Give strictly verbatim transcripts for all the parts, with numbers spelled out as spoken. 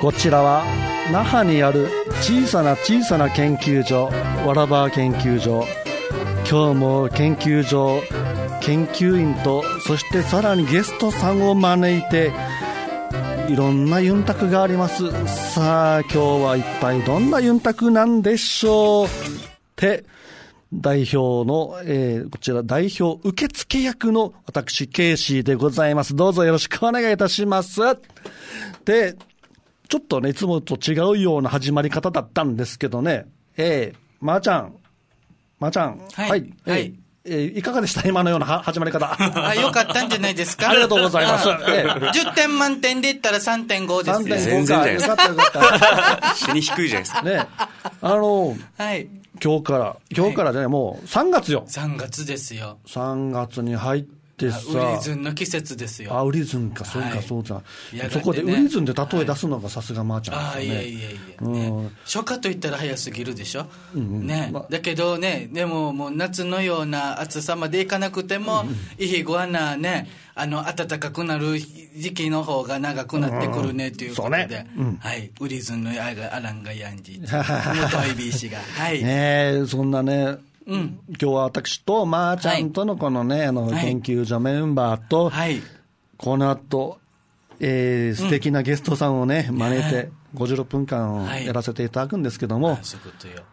こちらは那覇にある小さな小さな研究所、わらば研究所。今日も研究所、研究員と、そしてさらにゲストさんを招いて、いろんなユンタクがあります。さあ今日は一体どんなユンタクなんでしょうって代表の、えー、こちら代表受付役の私ケイシーでございます。どうぞよろしくお願いいたします。でちょっとねいつもと違うような始まり方だったんですけどね、えー、まーちゃんまーちゃんはい、 はい、えーはいえー、いかがでした今のような始まり方。 あ、よかったんじゃないですか。 ありがとうございます、えー、 じゅってん満点で言ったら さんてんご ですね。 全然じゃないですか。よかったよかった死に低いじゃないですかね。あの、はい、今日から今日からじゃない、はい、もうさんがつよ。 さんがつですよ。 さんがつに入ってさ、 ウリズンの季節ですよ。 あ、ウリズンか、そうか、はい、そうじゃん、ね、そこでウリズンで例え出すのがさすがまーちゃんですよね。 あ、いえいえいえ、ね、うん、初夏と言ったら早すぎるでしょ、うんうん、ね、ま、だけどね、でももう夏のような暑さまでいかなくても、うんうん、いいごわなね、あの暖かくなる時期の方が長くなってくるねということで、うんね、うん、はい、ウリズンのアランがヤンジートイビー氏がはいね、そんなね、うん、今日は私とまーちゃんとのこのね、はい、あの研究所メンバーと、はい、この後、えー、素敵なゲストさんをね、うん、招いてごじゅうろっぷんかんやらせていただくんですけども、はい、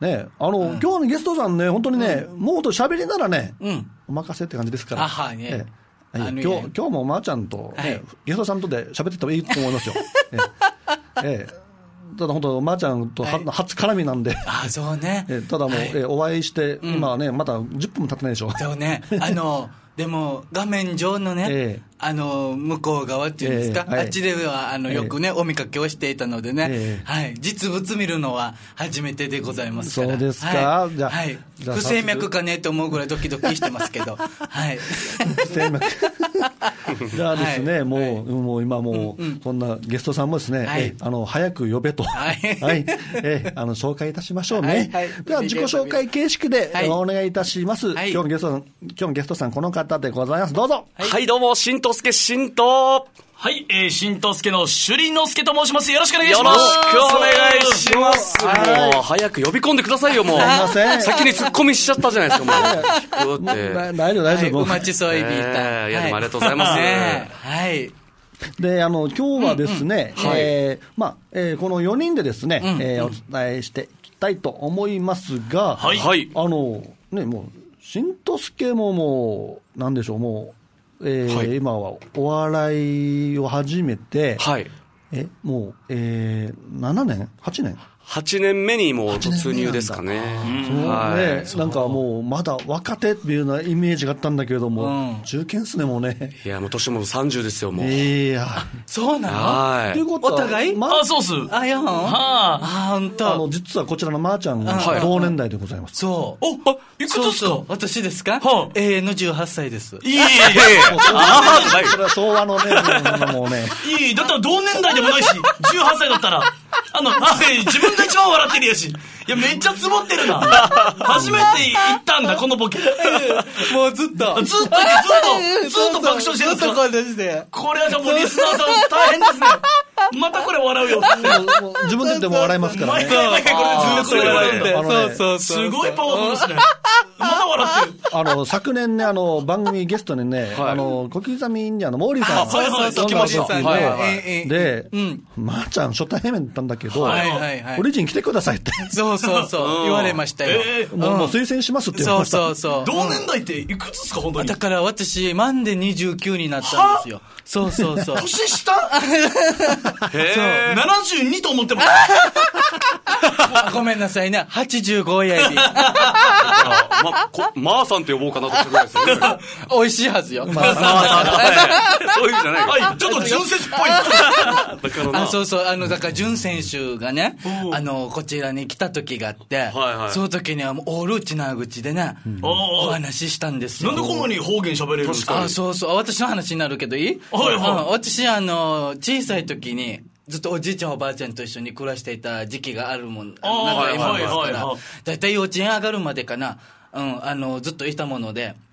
ね、あの、うん、今日のゲストさんね、本当にね、うん、もうと喋りならね、うん、お任せって感じですから、あはね、ええ、今日、今日もまーちゃんと、ね、はい、ゲストさんとで喋ってた方がいいと思いますよ。ええええ、ただ本当まーちゃんとは、はい、初絡みなんで、 あ、そうね、 えただもう、はい、えお会いして、うん、今はねまだじゅっぷんも経ってないでしょ。 そうね、あのでも画面上のね、えー、あの向こう側っていうんですか、えーはい、あっちではあのよくね、えー、お見かけをしていたのでね、えーはい、実物見るのは初めてでございますから。 そうですか、 はい、 じゃあ、 はい、不整脈かねと思うぐらいドキドキしてますけどはい、 不整脈じゃあですね、はい、もう、はい、もう今もう、うんうん、そんなゲストさんもですね、はい、えあの早く呼べと、はいはいえあの紹介いたしましょうね、はいはい、では自己紹介形式でお願いいたします、はい、今日のゲストさん、今日のゲストさんこの方でございます。どうぞ。 はい、はい、どうもしんとすけしんとはい、えー、しんとすけのしゅりのすけと申します。よろしくお願いします。 よろしくお願いします。もう早く呼び込んでくださいよ。もう先にツッコミしちゃったじゃないですか。もう大丈夫大丈夫、 はい、お待ちそいびいた、 えー、いやでもありがとうございます、 ね、はい。 であの今日はですね、うんうん、えーまあえー、このよにんでですね、うんうん、えー、お伝えしていきたいと思いますが、はい、あのね、もうしんとすけももうなんでしょう、もうえーはい、今はお笑いを始めて、はい、えもう、えー、ななねんはちねんはちねんめにもう突入ですかね。 そうね、はい、なんかもうまだ若手っていうようなイメージがあったんだけれども、うん、中堅っすねもうね。 いやもう年もさんじゅうですよもう。 いやそうなの。 はい。 ということはお互い、 まあそうっす。 あやん。はあ本当。 あの実はこちらのまーちゃんが同年代でございます。 そう。 おあいくつですか。そうそう私ですか。はあ、永遠のじゅうはっさいです。 いいいいいい。 ああそれは昭和のねもうね。 いいだったら同年代でもないしじゅうはっさいだったらあのあ自分が一番笑ってるやし。いやめっちゃ積もってるな。初めて言ったんだこのボケ。 もうずっとずっとずっとずっと爆笑してるんですか。これはじゃあもうリスナーさん大変ですね。またこれ笑うよ。 もう自分で言っても笑いますからね。 毎回毎回これずっと笑ってる。 そうそうすごいパワフルですね。まだ笑ってる。 あの昨年ねあの番組ゲストにね、はい、あの小刻みインディアンのモーリーさんはいはい来ました。 で、うん、まーちゃん初対面だったんだけど、はいはいはい、オリジン来てくださいって。 そうそうそう言われましたよ。 えー、もう、うん、もう推薦しますって言われました。 そうそうそう。 同年代っていくつですか本当に。 だから私満でにじゅうきゅうになったんですよ。そうそうそう。 年下？へー。ななじゅうにと思ってます。 ごめんなさいね。はちじゅうごやり。 まこまーさんって呼ぼうかなとするぐらいですよね。 美味しいはずよ。まあ、 そういう意味じゃないか。 はい、ちょっと純選手っぽい。 あ、そうそう、あのだから純選手がね、あのこちらに来た時があって、はいはい、その時にはもうオール内縄口でね、うん、お話ししたんですよ。 なんでこんなに方言喋れるんですか。 あ、そうそう、私の話になるけどいい？はいはい。私あの小さい時に。ずっとおじいちゃんおばあちゃんと一緒に暮らしていた時期があるもんなんか今ですから、だいたい幼稚園上がるまでかな、うん、あのずっといたもので、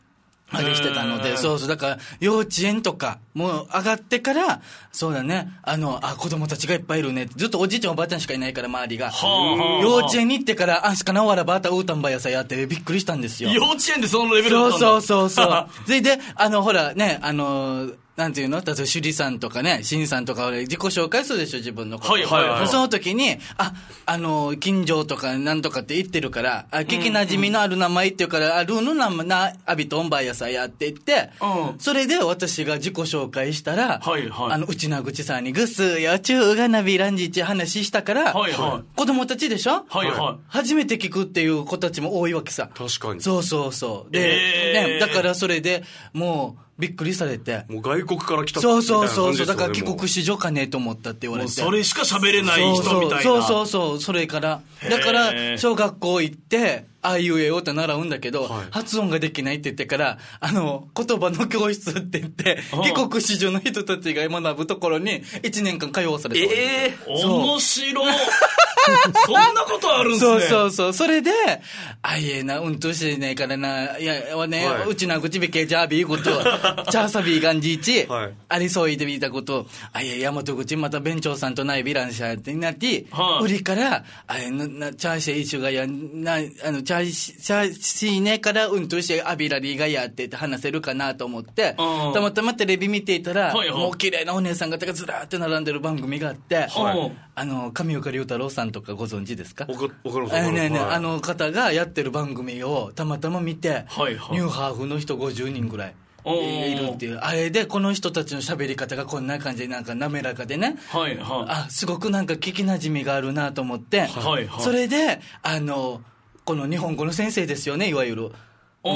あれしてたので、そうそう、だから幼稚園とかもう上がってから、そうだね、あの、あ、子供たちがいっぱいいるねって、ずっとおじいちゃんおばあちゃんしかいないから周りが。はあ、幼稚園に行ってから、あんすかなわらばあたうーたんばやさやってびっくりしたんですよ。 幼稚園でそのレベルだったんだ。 そうそうそうそう。それで、あの、ほらね、あの、なんていうの、例えば、首里さんとかね、新さんとか、自己紹介するでしょ、自分のこと。 はいはいはい。 その時に、あ、あの、近所とかなんとかって言ってるから、あ、聞き馴染みのある名前って言うから、あ、ルーの名前な、アビトンバイヤさやって言って、うん、それで私が自己紹介したら、はいはい。あの、うちなぐちさんにぐすよ、ちゅうがなびらんじって話したから、はいはい。子供たちでしょ、はいはい。初めて聞くっていう子たちも多いわけさ。 確かに。 そうそうそう。で、えー、ね、だからそれでもう、びっくりされて。 もう外国から来たそうそうそうそう。だから帰国子女かねと思ったって言われて。 それしか喋れない人みたいな。 そうそうそう。それから。だから、小学校行って、あいうえおって習うんだけど、はい、発音ができないって言ってから、あの、言葉の教室って言って、帰国子女の人たちが学ぶところに、いちねんかん通わされて。 ええー、面白い。そんなことあるんすね。 そうそうそう。それで、あいえな、うんとしねえからな、いや、わね、はい、うちな口べけじゃびーこと、チャーサビーガンジーチ、はい、ありそういでみたこと、あいえ、大和口また弁長さんとないビランシャーってなって、はい、売りから、あれ、な、チャーシェイシュがや、な、あの、チャーシ、チャーシーねからうんとしアビラリーがやってって話せるかなと思って、たまたまテレビ見ていたら、はいはい、もう綺麗なお姉さん方がずらーって並んでる番組があって、はい、あの、上岡龍太郎さんとかご存知ですか？ わかります。 ねえねえ、あの方がやってる番組をたまたま見て、はいはい、ニューハーフの人ごじゅうにんぐらいいるっていう、あれでこの人たちの喋り方がこんな感じでなんか滑らかでね、はいはい、あ、すごくなんか聞きなじみがあるなと思って、はいはい、それであのこの日本語の先生ですよね、いわゆる。うん、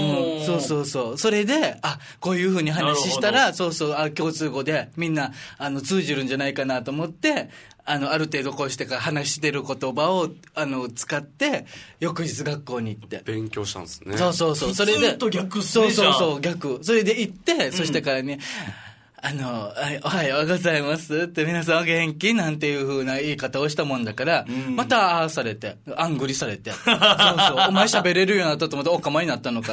そうそうそう。それで、あ、こういう風に話したら、そうそう、あ、共通語でみんなあの通じるんじゃないかなと思って、あのある程度こうしてから話してる言葉をあの使って翌日学校に行って勉強したんですね。 そうそうそう。それで普通と逆っすね。 そうそうそう逆。それで行って、うん、そしてからね。あの、おはようございますって皆さんお元気なんていう風な言い方をしたもんだから、うん、またああされて、あんぐりされて、そうそう、お前喋れるようになったと思っておかまになったのかって。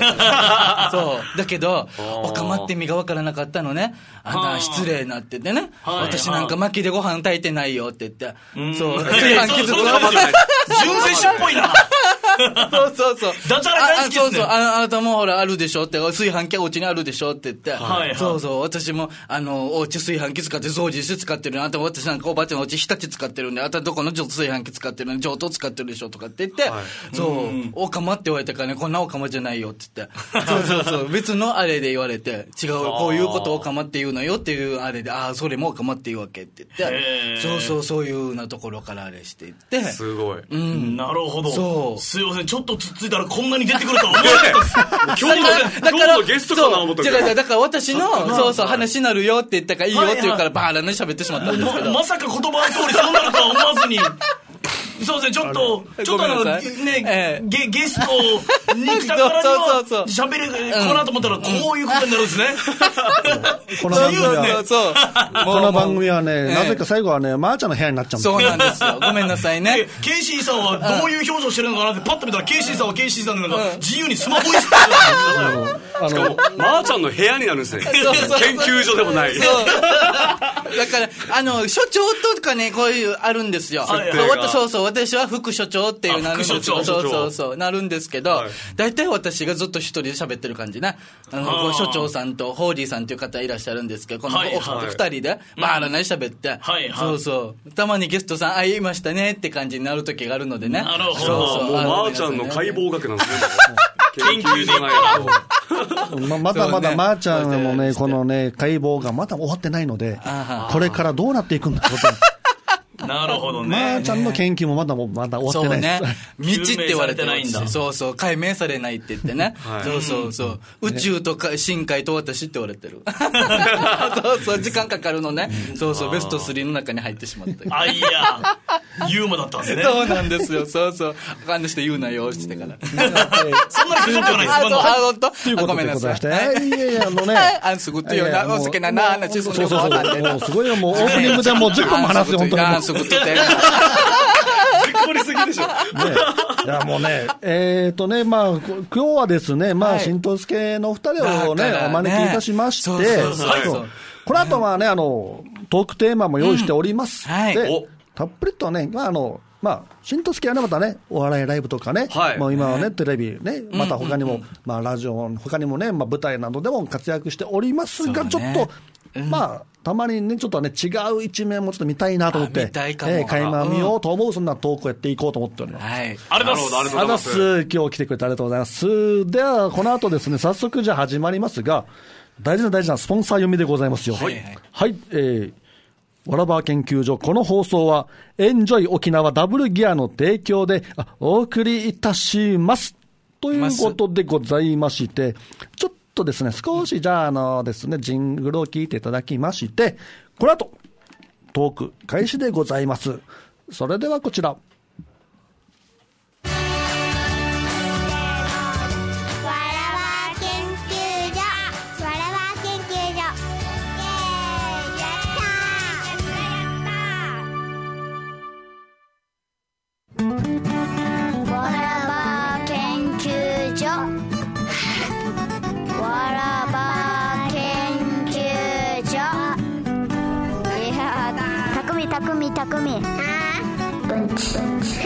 そう。だけど、おかまって意味がわからなかったのね。あんた失礼なっててね、私なんか薪でご飯炊いてないよって言って、そう、炊飯器ずっと。 純正種っぽいな。 そうそうそう。 ダジャレ大好きですね。 そうそう、あなたもほらあるでしょって、炊飯器はお家にあるでしょって言って、はいはい、そうそう、私も、あの、お家炊飯器使って掃除して使ってるの、あんた私なんかおばあちゃんのお家日立使ってるんで、あんたどこの炊飯器使ってるの、上等使ってるでしょとかって言って、はい、そう、おかまって言われたからね、こんなおかまじゃないよって言って、そうそうそう、別のあれで言われて、違う、こういうことをおかまって言うのよっていうあれで、ああ、それもおかまって言うわけって言って、そうそう、そういうようなところからあれしていって、 すごい。 うん。なるほど。そう。すいません、ちょっとつっついたらこんなに出てくるとは思わなかったです。今日の、 今日のゲストかな思ったけど。 だから私の、そうそう、話になるよって言ったからいいよって言うから、バーラに喋ってしまったんですけど。 まさか言葉の通りそうなるとは思わずに。そうですね、ちょっと、ちょっとあの、ね、ええ、ゲ、ゲストに来たからには、喋れ、かなと思ったら、こういうことになるんですね。 この番組は、そう。この番組はね、なぜか最後はね、まーちゃんの部屋になっちゃうんです。 そうなんですよ。ごめんなさいね。 ケイシーさんはどういう表情してるのかなって、パッと見たら、ケイシーさんはケイシーさんでなんか、自由にスマホいじってる。しかも、まーちゃんの部屋になるんですね。研究所でもない。 だから、あの、所長とかね、こういう、あるんですよ。そうそう、私は副所長っていうなるんですけど、そうそうそう、なるんですけど、大体私がずっと一人で喋ってる感じね。あの、所長さんとホーリーさんという方いらっしゃるんですけど、このお二人で、バーラナに喋って、そうそう、たまにゲストさん会いましたねって感じになる時があるのでね。 なるほど。 そうそう。もう、まーちゃんの解剖学なんですね。 研究でままだまだまーちゃんのね、このね、解剖がまだ終わってないので、これからどうなっていくんだろうと。 なるほどね。 まーちゃんの研究もまだもまだ終わってないです。 そうね。未知って言われてないんだ。そうそう。解明されないって言ってね。はい、そうそうそう。宇宙とか深海と私って言われてる。そうそう。時間かかるのね。そうそう。ベストスリーの中に入ってしまった。 あ、いや。ユーモだったんですね。 そうなんですよ。そうそう。あかんでして言うなよ、してから。 そんなにひどくはないです。 あ、ほんとごめんなさい。いやいや、あのね。 あんすぐってよな。お好きなな、話するのもうすごいよ。もうオープニングでもうじゅっぷんも話すよ、本当に。 すぐって。 絞りすぎでしょ。ね、 いやもうね、えっ、ー、とね、まあ、今日はですね、まあ、新藤助の二人をね、お招きいたしまして、この後はね、あの、トークテーマも用意しております。うん、はい、で、たっぷりとね、まあ、あの、まあ、新藤助はね、またね、お笑いライブとかね、はい、もう今はね、テレビね、また他にも、うんうんうん、まあ、ラジオ、他にもね、まあ、舞台などでも活躍しておりますが、ね、ちょっと、うん、まあ、たまにね、ちょっとね、違う一面もちょっと見たいなと思って、見たいかも、えー、垣間見ようと思う、そんなトークをやっていこうと思っております。はい。 ありがとうございます。ありがとうございます。 今日来てくれてありがとうございます。では、この後ですね、早速じゃあ始まりますが、大事な大事なスポンサー読みでございますよ。はい。はい、はい、えー、わらば研究所、この放送は、エンジョイ沖縄ダブルギアの提供でお送りいたします。ということでございまして、ちょっとですね、少しじゃあ、あのですね、ジングルを聞いていただきまして、この後、トーク開始でございます。それではこちら。わらば研究所、わらば研究所。やったー。わらば研究所。わらば研究所。たくみたくみたくみ。うんち。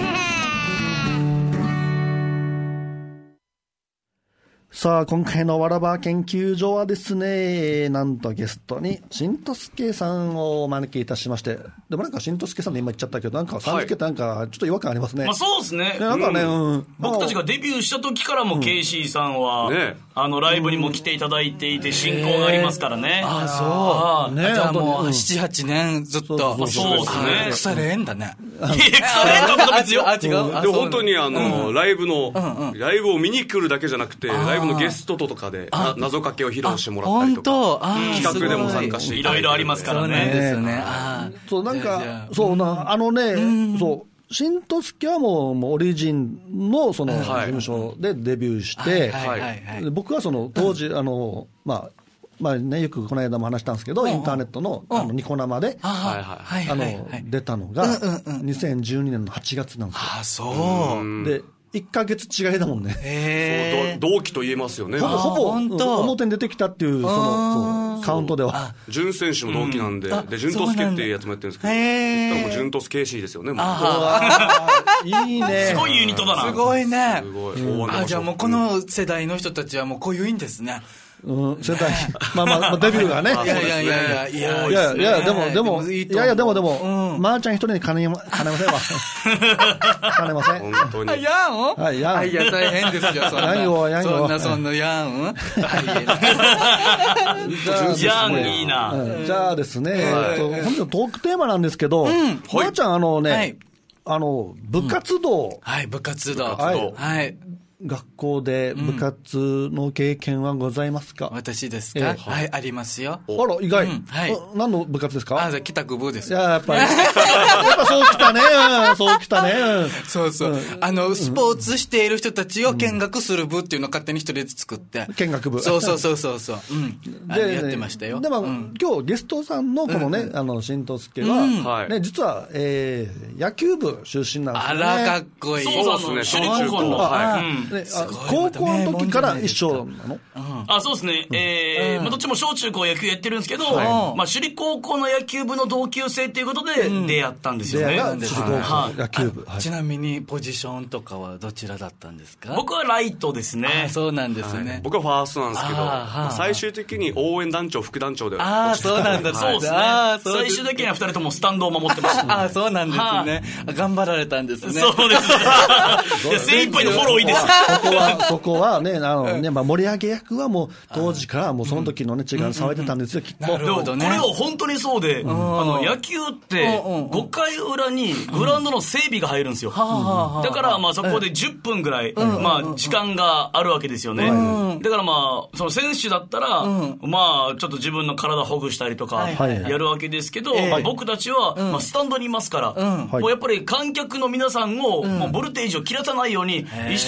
さあ、今回のわらば研究所はですね、なんとゲストに新藤助さんをお招きいたしまして、でもなんか新藤助さんで今言っちゃったけど、なんかさん付けってなんかちょっと違和感ありますね。 まあそうですね。 なんかね、うんうん、僕たちがデビューした時からも、うん、ケイシーさんは、ね、あのライブにも来ていただいていて親交がありますからね。 ああ、そう。ね、じゃあもうなな、はちねんずっと。 そうですね。 腐れ縁だね。 いや、腐れ縁かも別よ。 あ、違う。でも本当にあの、ライブの、ライブを見に来るだけじゃなくて、ライブのゲストとかで謎かけを披露してもらったりとか、企画でも参加していろいろありますからね。 そうですね。 そう、なんか、そうな、あのね、そう、新藤助はもう、もうオリジンのその事務所でデビューして、僕はその当時、あの、まあ、まあね、よくこの間も話したんですけど、インターネットのあのニコ生で、あの、出たのが、にせんじゅうにねんのはちがつなんですよ。 あ、そう。 で、いっかげつ違いだもんね。 へそう同期と言えますよね。 ほぼほぼ表に出てきたっていうそのカウントでは。 準選手も同期なんで、うん、で準トスケっていうやつもやってるんですけど、へー、準トスケーシーですよね。もういいね。 すごいユニットだな。 すごいね。 すごい。 うん、あ、じゃあもうこの世代の人たちはもうこういういいんですね。 うん、世代、まあまあ、デビューがね。 いやいやいやいや、いやいやいや、でも、でも、いやいや、でもでも、まーちゃん一人に金ませんわ。金ません。 本当に。 やんはい、やん。 いや、大変ですよ、そんな。 やんよ、やんよ。 そんな、そんな、やん。 やん、いいな。 じゃあですね、本日のトークテーマなんですけど、まーちゃん、あのね、あの、部活動。 はい、部活動。 はい。学校で部活の経験はございますか？ うん、私ですか、えー、はい、ありますよ。 あら、意外。うん、はい。何の部活ですか？ あ、帰宅部です。 いや、やっぱり。やっぱそうきたね。そうきたね。 そうそう。うん、あの、スポーツしている人たちを見学する部っていうのを勝手に一人で作って。 見学部。 そうそうそうそうそう。うん。で、やってましたよ。 でも、うん、今日ゲストさんのこのね、うん、あの、新藤助は、うん、ね、実は、えー、野球部出身なんですよね。 あら、かっこいい。 そうですね。私立中高の。はい。 ね、高校の時から一緒なの？ あ、そうですね。えー、まあどっちも小中高野球やってるんですけど、まあ首里高校の野球部の同級生っていうことで出会ったんですよね。 首里高校野球部。 ちなみにポジションとかはどちらだったんですか？ 僕はライトですね。 そうなんですね。 僕はファーストなんですけど、最終的に応援団長、副団長で。 ああ、そうなんだ。 そうですね。最終的には二人ともスタンドを守ってました。 ああ、そうなんですね。頑張られたんですね。 そうです。精一杯のフォローいいです。 ここは、ここはね、あのね、まあ盛り上げ役はもう当時からもうその時のね、違いに騒いでたんですよ、きっと。 なるほどね。 これは本当にそうで、あの、野球ってごかい裏にグラウンドの整備が入るんですよ。だから、まあそこでじゅっぷんぐらい、まあ時間があるわけですよね。だからまあ、その選手だったら、まあちょっと自分の体ほぐしたりとかやるわけですけど、僕たちは、まあスタンドにいますから、もうやっぱり観客の皆さんを、もうボルテージを切らさないように、一生懸命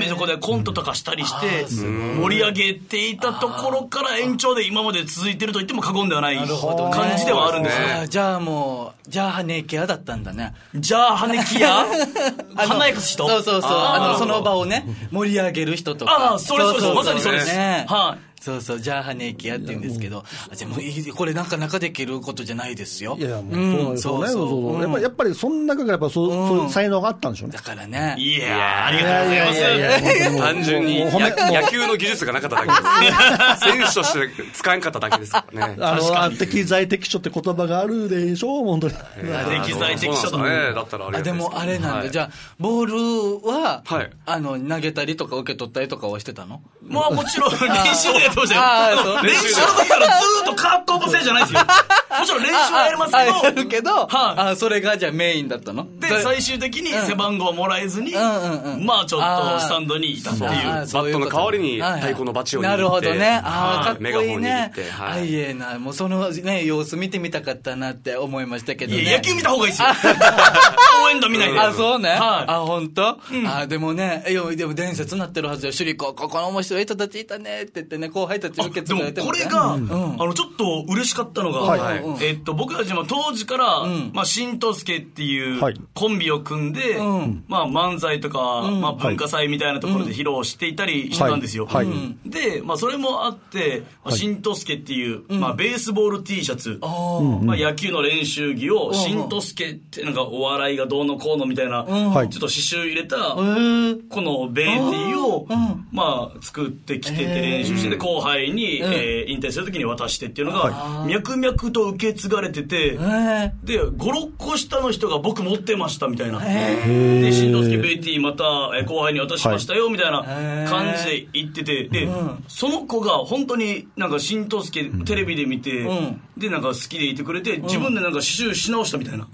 めそこでコントとかしたりして盛り上げていたところから延長で今まで続いてると言っても過言ではない感じではあるんですよ。 じゃあもうじゃあハネキ屋だったんだね。 じゃあハネキ屋華やかす人。 そうそうそう、あのその場をね盛り上げる人とか。 ああ、それそれそう、まさにそうです。 ね、 はい。 そうそう、じゃあハネキ屋って言うんですけど、でもこれなかなかできることじゃないですよ。 いや、もうそうなんですよね。やっぱりやっぱりその中がやっぱそうそういう才能があったんでしょうね。 だからね。 いや、ありがとうございます。 単純に野球の技術がなかっただけです。選手として使えんかっただけですからね。 あの適材適所って言葉があるでしょう、本当に。 適材適所だね。 だったらあれでもあれなんで、じゃあボールはあの投げたりとか受け取ったりとかはしてたの？ まあもちろん練習でやってましたよ。練習の時からずーっとカーッと飛ばせじゃないですよ。もちろん練習はやりますけど。 やるけど、あ、それがじゃあメインだったの？ で、最終的に背番号をもらえずに、まあちょっとスタンドにいたっていう。 バットの代わりに太鼓のバチを握って。 なるほどね。ああ、かっこいいね。 あ、 いえな、もうそのね、様子見てみたかったなって思いましたけどね。 いや、野球見た方がいいですよ。応援団見ないで。 あ、そうね。あ、ほんと？あ、でもね、いや、でも伝説になってるはずよ。首里高、ここの面白い人たちいたねって言ってね、後輩たち受け継がれてもこれが、あの、ちょっと嬉しかったのが、えっと、僕たちも当時から、まあ、新藤助っていうコンビを組んで、まあ、漫才とか、まあ、文化祭みたいなところで披露していたりしてたんですよ。で、まあ、それもあって、新藤助っていう、まあ、ベースボール T シャツ、まあ、野球の練習着を、新藤助ってなんかお笑いがどうのこうのみたいな、ちょっと刺繍入れた、このベーティーを、まあ、作ってきてて練習してて、後輩に、えー、引退するときに渡してっていうのが、脈々と受け継がれてて、で、ご、ろっこ下の人が僕持ってましたみたいな。で、新藤助ベーティーまた後輩に渡しましたよみたいな感じで言ってて、で、その子が本当になんか新藤助テレビで見て、で、なんか好きでいてくれて、自分でなんか刺繍し直したみたいな。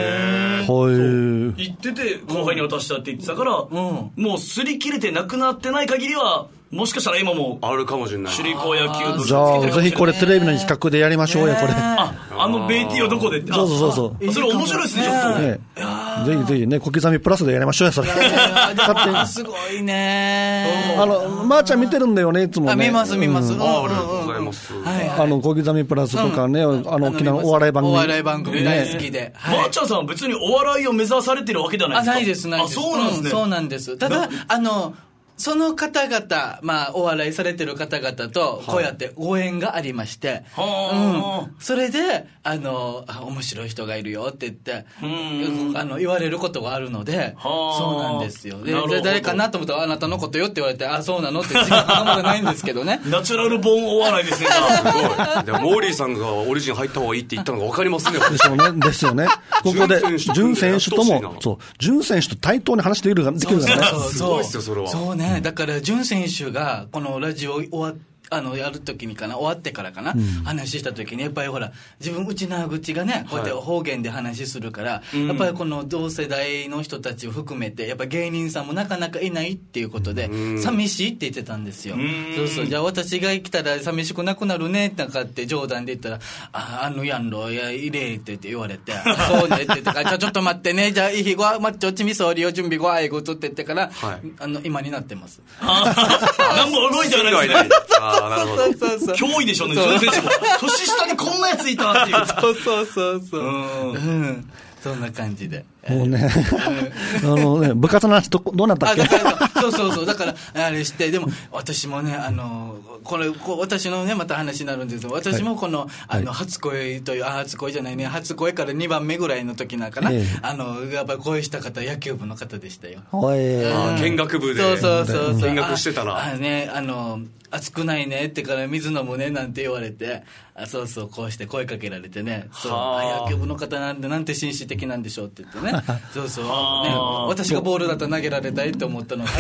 言ってて、後輩に渡したって言ってたから、もう擦り切れてなくなってない限りは、もしかしたら今もあるかもしれない。 首里高野球部じゃあぜひこれテレビの企画でやりましょうよこれ。 あ、あのベーティーはどこでって。 そうそうそうそう。それ面白いですねちょっと。ね、 ぜひぜひね小刻みプラスでやりましょうよそれ。 すごいね。 あのまーちゃん見てるんだよねいつもね。 あ見ます見ます。 ありがとうございます。 あの小刻みプラスとかねあの沖縄のお笑い番組。 お笑い番組大好きで。 まーちゃんさんは別にお笑いを目指されてるわけではないですか。 あないですないです。 あそうなんですね。 そうなんです。ただあの。その方々、まあ、お笑いされてる方々と、こうやってご縁がありまして、はい、うん、それで、あの、あ、面白い人がいるよって言って、あの、言われることがあるので、そうなんですよ。で、誰かなと思ったら、あなたのことよって言われて、あ、そうなのって自覚がまだないんですけどね。 ナチュラルボーンお笑いですね。すごい。でも、モーリーさんがオリジン入った方がいいって言ったのが分かりますね。 ですよね。ですよね。ここで、準選手とも、そう、準選手と対等に話できるできるからね。 そうそうそう。 すごいですよ、それは。 そうね。だから、準選手が、このラジオ終わって、あのやるときにかな終わってからかな、うん、話したときにやっぱりほら自分内縄口がねこうやって方言で話するから、はい、やっぱりこの同世代の人たちを含めてやっぱ芸人さんもなかなかいないっていうことで、うん、寂しいって言ってたんですよ。そうそうじゃあ私が来たら寂しくなくなるねなんかって冗談で言ったらああのやんろいやいれって言われてそうねって言ってからじゃあちょっと待ってねじゃあいひごまっちょちみそうりを準備ごあいごとって言ってから、はい、あの今になってます。 何も動いてはないですね。 なるほど。 そうそうそう脅威でしょうね、年下にこんなやついたっていう。 そうそうそうそう。うん。うん、そんな感じで。 もうね、あのね、部活の話ど、どうなったっけ？ そうそうそう。だから、あれして、でも、私もね、あの、これ、こう私のね、また話になるんですけど、私もこの、はい、あの、初恋という、あ、初恋じゃないね、初恋からにばんめぐらいの時なんかな、えー、あの、やっぱり恋した方、野球部の方でしたよ。 えー、あ、見学部で。 そうそうそうそう。 見学してたら。 あ、あね、あの、暑くないねってから水飲むねなんて言われて、あそうそうこうして声かけられてね、そう野球部の方なんでなんて紳士的なんでしょうって言ってね、そうそう、ね、私がボールだったら投げられたいって思ったのが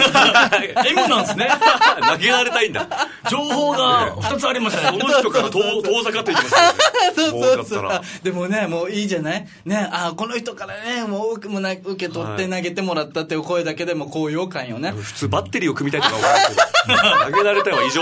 M なんですね。 投げられたいんだ。 情報がふたつありましたね。 その人から遠ざかっていきますよね。 そうそうそう。でもねもういいじゃないね、あこの人からねもうもう受け取って投げてもらったっていう声だけでも高揚感よね。 普通バッテリーを組みたいとか思うんですけど投げられたいは異常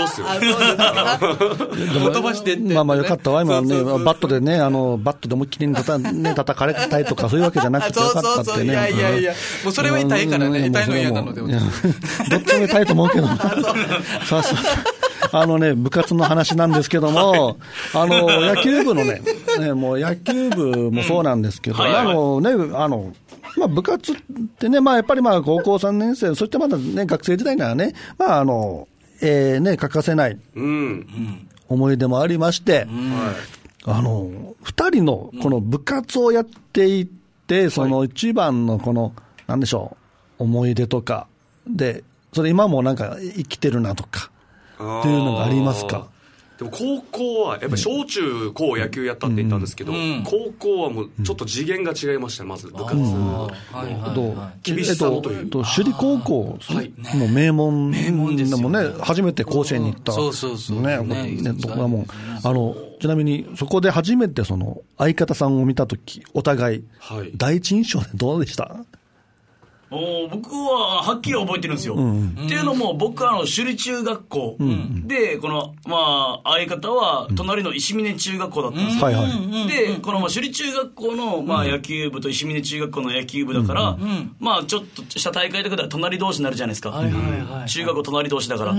上っすよ。 あ、そうですか。飛ばしてって、ね。 まあまあよかったわ、今ね、そうそうそうそうバットでね、あの、バットで思いっきりたた、ね、叩かれたいとかそういうわけじゃなくてよかったってね。 そうそうそう、いやいやいや、もうそれは痛いからね、痛いの嫌なので。どっちも痛いと思うけど。そうそう。あのね、部活の話なんですけども、あの、野球部のね、ねもう野球部もそうなんですけど、うんはいはい、あのね、あの、まあ部活ってね、まあやっぱりまあ高校さんねん生、そしてまだね、学生時代にはね、まああの、えー、ね、欠かせない思い出もありまして、うんうん、あの、二人のこの部活をやっていって、その一番のこの、なんでしょう、思い出とか、で、それ今もなんか生きてるなとか、っていうのがありますか？ でも高校はやっぱり小中高野球やったって言ったんですけど、うん、高校はもうちょっと次元が違いましたね。まず部活の厳しさもという、えっと、首里高校の名門でもね、初めて甲子園に行ったそうそうそうね、 ね、 ところもあのちなみにそこで初めてその相方さんを見たとき、お互い、はい、第一印象でどうでした？ お僕ははっきり覚えてるんですよ、うん、っていうのも僕はあの首里中学校、うん、でこの、まあ、相方は隣の石峰中学校だったんですよ、うんはいはい、でこのまあ首里中学校の、まあ、野球部と石峰中学校の野球部だから、うん、まあちょっとした大会とかでは隣同士になるじゃないですか、はいはいはいはい、中学校隣同士だから、うん、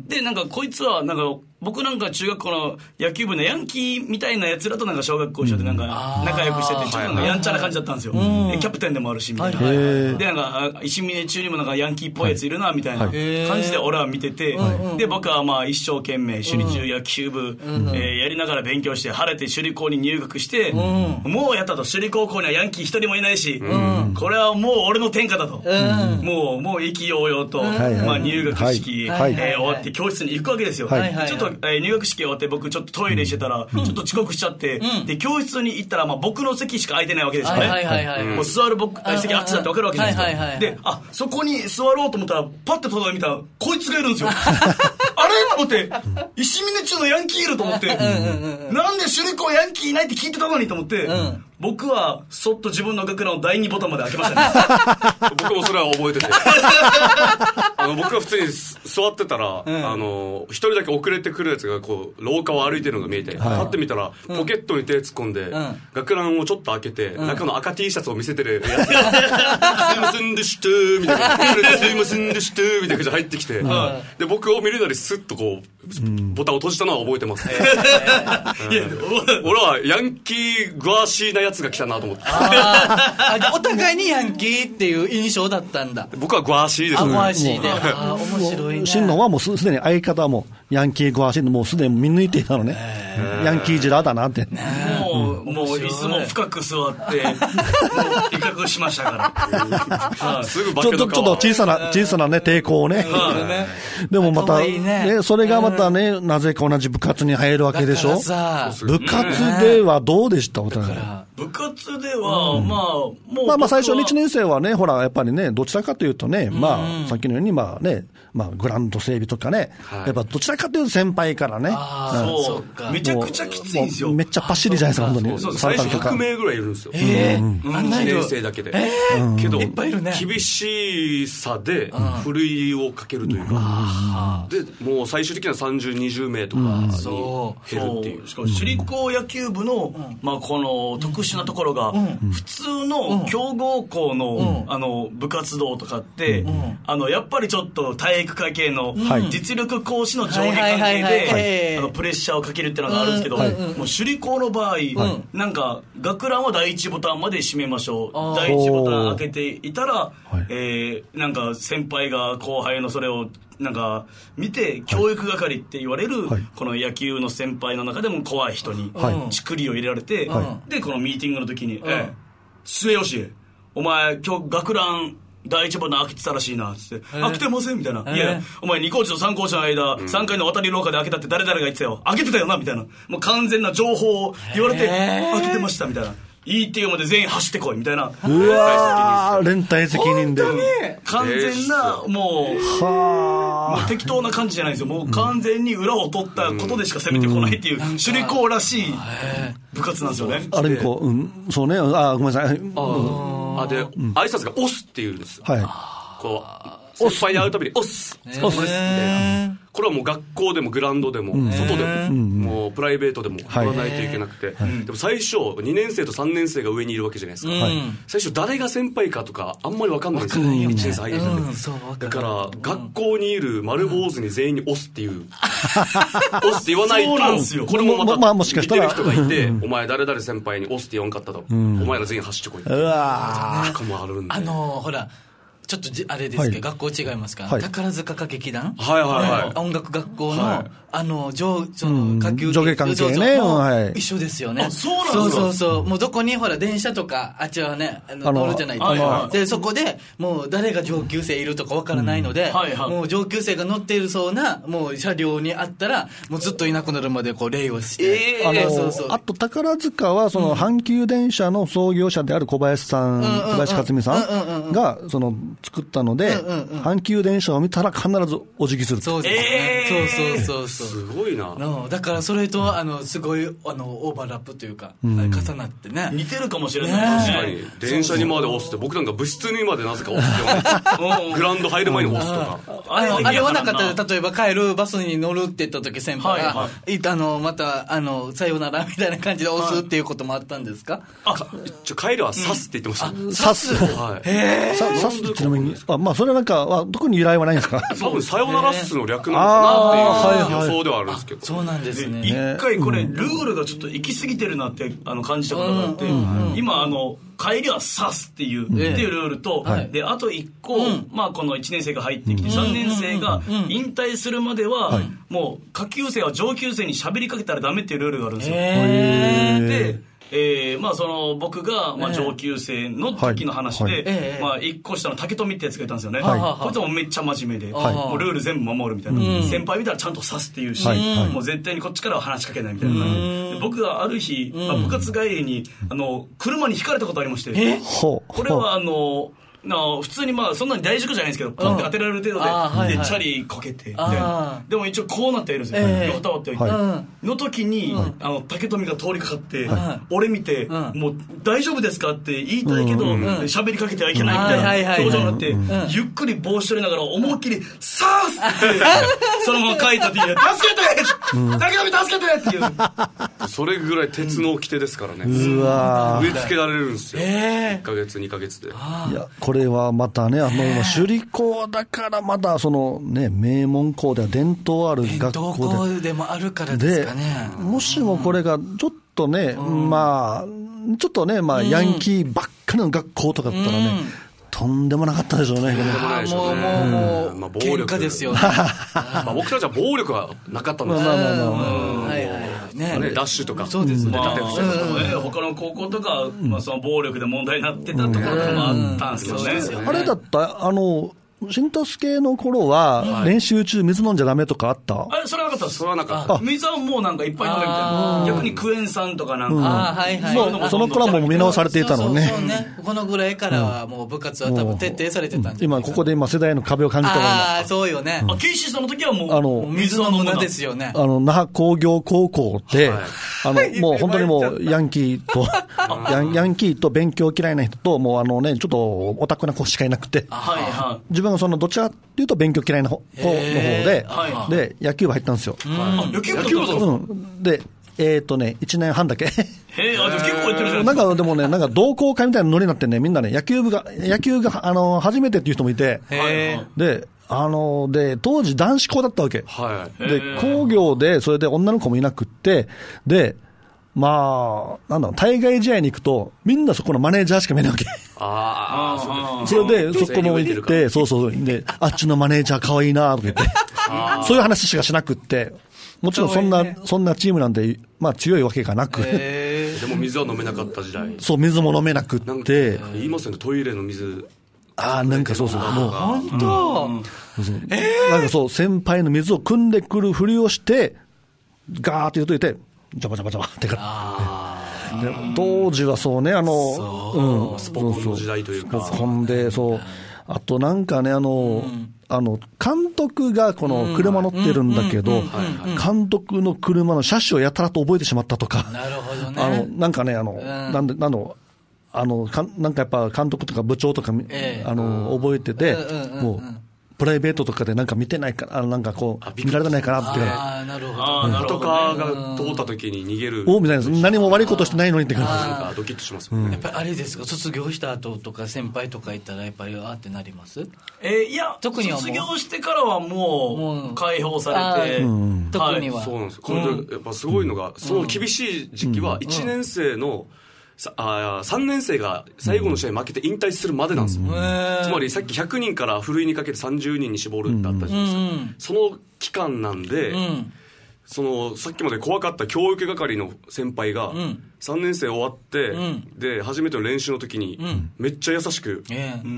でなんかこいつはなんか僕なんか中学校の野球部のヤンキーみたいなやつらとなんか小学校一緒でなんか仲良くしててちょっとなんかやんちゃな感じだったんですよ、うん、キャプテンでもあるしみたいな、はいはいはい、でなんか石峰中にもなんかヤンキーっぽいやついるなみたいな感じで俺は見てて、はい、で僕はまあ一生懸命首里中野球部、うんえー、やりながら勉強して晴れて首里高に入学して、うん、もうやったと、首里高校にはヤンキー一人もいないし、うん、これはもう俺の天下だと、うん、もうもう意気揚々と、うんまあ、入学式、はいえー、終わって教室に行くわけですよ、はいはい、ちょっと、えー、入学式終わって僕ちょっとトイレしてたら、うん、ちょっと遅刻しちゃって、うん、で教室に行ったら、まあ、僕の席しか空いてないわけですよね、はいはいはいはい、もう座る僕席あっちだって分かるわけじゃないですか、はいはいはい、であそこに座ろうと思ったらパッて届いてみたらこいつがいるんですよあれと思って石峰中のヤンキーいると思ってなんで首里高ヤンキーいないって聞いてたのにと思って、うん、僕はそっと自分の学ランをだいにボタンまで開けましたね僕もそれは覚えててあの僕が普通に座ってたら、うん、あの一人だけ遅れてくるやつがこう廊下を歩いてるのが見えて、はい、パッて見たらポケットに手突っ込んで、うん、学ランをちょっと開けて、うん、中の赤 T シャツを見せてるやつが、うん、すいませんでしたみたいな遅れてすいませんでしたみたいな感じで入ってきて、うん、で僕を見るなりスッとこうボタンを閉じたのは覚えてます、ねうん、いや俺はヤンキーグワーシーなやつが来たなと思ってああお互いにヤンキーっていう印象だったんだ。 僕はグワーシーですね。 グワーシーであ面白いね。 真野はもうすでに相方はもうヤンキーグワーシーでもうすでに見抜いていたのね。ヤンキージラだなって、ね、 もう、うん、もう椅子も深く座ってもう威嚇しましたからすぐちょっとちょっと小さな小さなね抵抗をね、でもまたいい、ねね、それがまたねなぜか同じ部活に入るわけでしょ。部活ではどうでしたお互い。 部活では、うん、まあもうまあまあ最初のいちねん生はねほらやっぱりねどちらかというとね、うん、まあさっきのようにまあねまあグラウンド整備とかね、はい、やっぱどちらかというと先輩からね、 あ、うん、そうかめちゃくちゃきついんですよ。 めっちゃパッシリじゃないですか本当に。 そうそう最初ひゃくめいぐらいいるんですよ。えー、いちねん生だけで、えー、けどいっぱいいるね。厳しさでふるいをかけるというか、うん、でもう最終的にはさんじゅう、にじゅうめいとかに減るっていう。 しかも首里高野球部の、まあ、この特殊なところが、うん、普通の強豪校の、うん、あの部活動とかって、うん、あのやっぱりちょっと体育会系の実力行使の上下関係でプレッシャーをかけるっていうのがあるんですけど、はい、もう首里高の場合、はい、なんか学ランは第一ボタンまで閉めましょう、第一ボタン開けていたら、はい、えー、なんか先輩が後輩のそれをなんか見て教育係って言われる、はい、この野球の先輩の中でも怖い人にチクリを入れられて、はい、でこのミーティングの時に、はい、え末吉お前今日学ラン第一ボタン開けてたらしいなっつって、開けてませんみたいな、いやお前にコーチとさんコーチの間、うん、さんかいの渡り廊下で開けたって誰々が言ってたよ、開けてたよなみたいな、もう完全な情報を言われて開けてましたみたいな、いいっていうまで全員走ってこいみたいな、 うわー連帯責任で完全なもう、まあ、適当な感じじゃないですよ。もう完全に裏を取ったことでしか攻めてこないっていう、うん、首里高らしい部活なんですよね。 あれにこう、うん、そうね、あごめんなさい、 ああで、うん、挨拶が押すっていうんです、 はい、 こう先輩に会うたびにオスお疲れ様ですみたいな。これはもう学校でもグラウンドでも外でももうプライベートでも言わないといけなくて、でも最初にねん生とさんねん生が上にいるわけじゃないですか。最初誰が先輩かとかあんまり分かんないんですよ、いちねん生入りたて。だから学校にいる丸坊主に全員にオスっていうオスって言わないと、これもまた見てる人がいて、お前誰々先輩にオスって言わんかったと、お前ら全員走ってこいとかもあるんで、 あのほらちょっとあれですけど、学校違いますか、宝塚歌劇団、 はいはいはい、 音楽学校のあの上その下級上下関係ね、 一緒ですよね。 あ、そうなんですか。 そうそうそう、もうどこにほら電車とかあっちはね乗るじゃないですか。でそこでもう誰が上級生いるとかわからないので、もう上級生が乗っているそうなもう車両にあったらもうずっといなくなるまでこう礼をして、 あのそうそう、あと宝塚はその阪急電車の創業者である小林さん、小林克美さんがその作ったので、阪急電車を見たら必ずお辞儀する。 そうですね、そうそうそうすごいな。 だからそれとあのすごいあのオーバーラップというか、うん、重なってね似てるかもしれないですね。 確かに電車にまで押すって、僕なんか部室にまでなぜか押すってグラウンド入る前に押すとか、 あれあれはなかったで、例えば帰るバスに乗るって言った時先輩が、はいはい、あのまたあのさよならみたいな感じで押すっていうこともあったんですか。 あ、ちょ帰るは刺すって言ってました、 うん、 刺す、 はい、へー刺すってちなみに、あ、まあそれはなんか特に由来はないんですか。 多分さよならっすの略なのかなっていう予想ではあるんですけど、 そうなんですね。 一回これルールがちょっと行き過ぎてるなってあの感じたことがあって、うんうん、今あの帰りは刺すっていう、うん、っていうルールと、はい、であといっこ、うん、まあ、このいちねん生が入ってきて、うん、さんねん生が引退するまでは、うん、もう下級生は上級生に喋りかけたらダメっていうルールがあるんですよ。でえーまあ、その僕が、まあ、上級生の時の話で、えーはい、まあ、いっこ下の竹富ってやつがいたんですよね、はい、こいつもめっちゃ真面目で、はい、もうルール全部守るみたいな、うん、先輩見たらちゃんと刺すっていうし、はい、もう絶対にこっちからは話しかけないみたいな、うん、で僕がある日、うん、まあ、部活帰りにあの車にひかれたことありまして、えこれはあのな普通にまあそんなに大事故じゃないんですけど、パンって当てられる程度で、はいはい、でチャリこけてみたいな。でも一応こうなっているんですよ、えー、横たわっておいて、はい、の時に、うん、あの竹富が通りかかって、はい、俺見て、うん、もう大丈夫ですかって言いたいけど喋、うん、りかけてはいけないみたいな表情になって、うん、ゆっくり帽子取りながら思いっきり「さーす!」ってそのまま書いた時に「助けて竹富助けて!」っていうそれぐらい鉄の掟ですからね、うん、 うわ植え付けられるんですよ、えー、いっかげつにかげつで。 いやこれはまたね、あの首里校だからまだそのね名門校では伝統ある学校で、 伝統校でもあるからですかね。 もしもこれがちょっとね、うん、まあちょっとね、まあ、ヤンキーばっかりの学校とかだったらね、うん、とんでもなかったでしょうね。 もうもうもう、まあ、喧嘩ですよね。 まあ僕たちは暴力はなかったんですけど、ね、ダッシュとか、 そうですね、 まあ、他の高校とか、まあ、その暴力で問題になってたところとかもあったんですけどね。 あれだったあの新都市系の頃は練習中水飲んじゃダメとかあった？ あれそれはなかったです。 それはなかった。 水はもうなんかいっぱい飲めみたいな。逆にクエン酸とかなんか、うん、 あはいはい、 もうその頃はもう見直されていたのね。 そうそうそうね。このぐらいからはもう部活は多分徹底されてたんじゃないか。 今ここで今世代の壁を感じたから。 ああそうよね。 あケイシーさんの時はもうあの水は飲むなですよね。 あの那覇工業高校で、はい、あのもう本当にもうヤンキーとヤンヤンキーと勉強嫌いな人ともうあのねちょっとオタクな子しかいなくて、はいはい、自分がそのどちらっていうと勉強嫌いな方の方で、はい、で野球部入ったんですよ。 あ野球部だったんですか。 うん、でえっ、ー、とねいちねんはんだけ。へえ、あ、結構やってるじゃないですか。 なんかでもねなんか同好会みたいなノリになってね、みんなね野球部が野球があの初めてっていう人もいて、へであので当時男子校だったわけ。はい、で工業でそれで女の子もいなくってで。まあ、なんだろう、対外試合に行くと、みんなそこのマネージャーしか見ないわけ。ああ、それで、そこの行って、そうそう、で、あっちのマネージャー可愛いなとか言って、そういう話しかしなくって、もちろんそんな、そんなチームなんで、まあ強いわけがなく。 でも水は飲めなかった時代。 そう、水も飲めなくって。 言いますよね、トイレの水。 ああ、なんかそうそう、もう。 本当、うん、 えー、なんかそう、先輩の水を汲んでくるふりをして、ガーって言うといて、ジャバジャバジャバってから、で当時はそうね、あの、 うん、スポコンの時代というか。 スポコンで、そう。あとなんかね、あの、うん、あの、監督がこの車乗ってるんだけど、監督の車の車種をやたらと覚えてしまったとか。 なるほどね。 あの、なんかね、あの、うん、なんで、なんの、あの、かなんかやっぱ監督とか部長とか、えー、あの、覚えてて、もう、 プライベートとかでなんか見てないかな、なんかこう見られてないかなっていうか、 ああなるほど、 パトカーが通った時に逃げるおみたいな、何も悪いことしてないのにって感じ、 なんかドキッとしますよね、 やっぱりあれですか、卒業した後とか先輩とかいたらやっぱりあーってなります？ えー、いや特にはもう卒業してからはもう解放されて、 うん特には、 はい、そうなんですよ。これでやっぱすごいのが、うん、その厳しい時期はいちねん生の、さあさんねん生が最後の試合負けて引退するまでなんですよ、うん、つまりさっきひゃくにんからふるいにかけてさんじゅうにんに絞るってあったじゃないですか、うん、その期間なんで、うん、そのさっきまで怖かった教育係の先輩がさんねん生終わって、うん、で初めての練習の時にめっちゃ優しく、うん、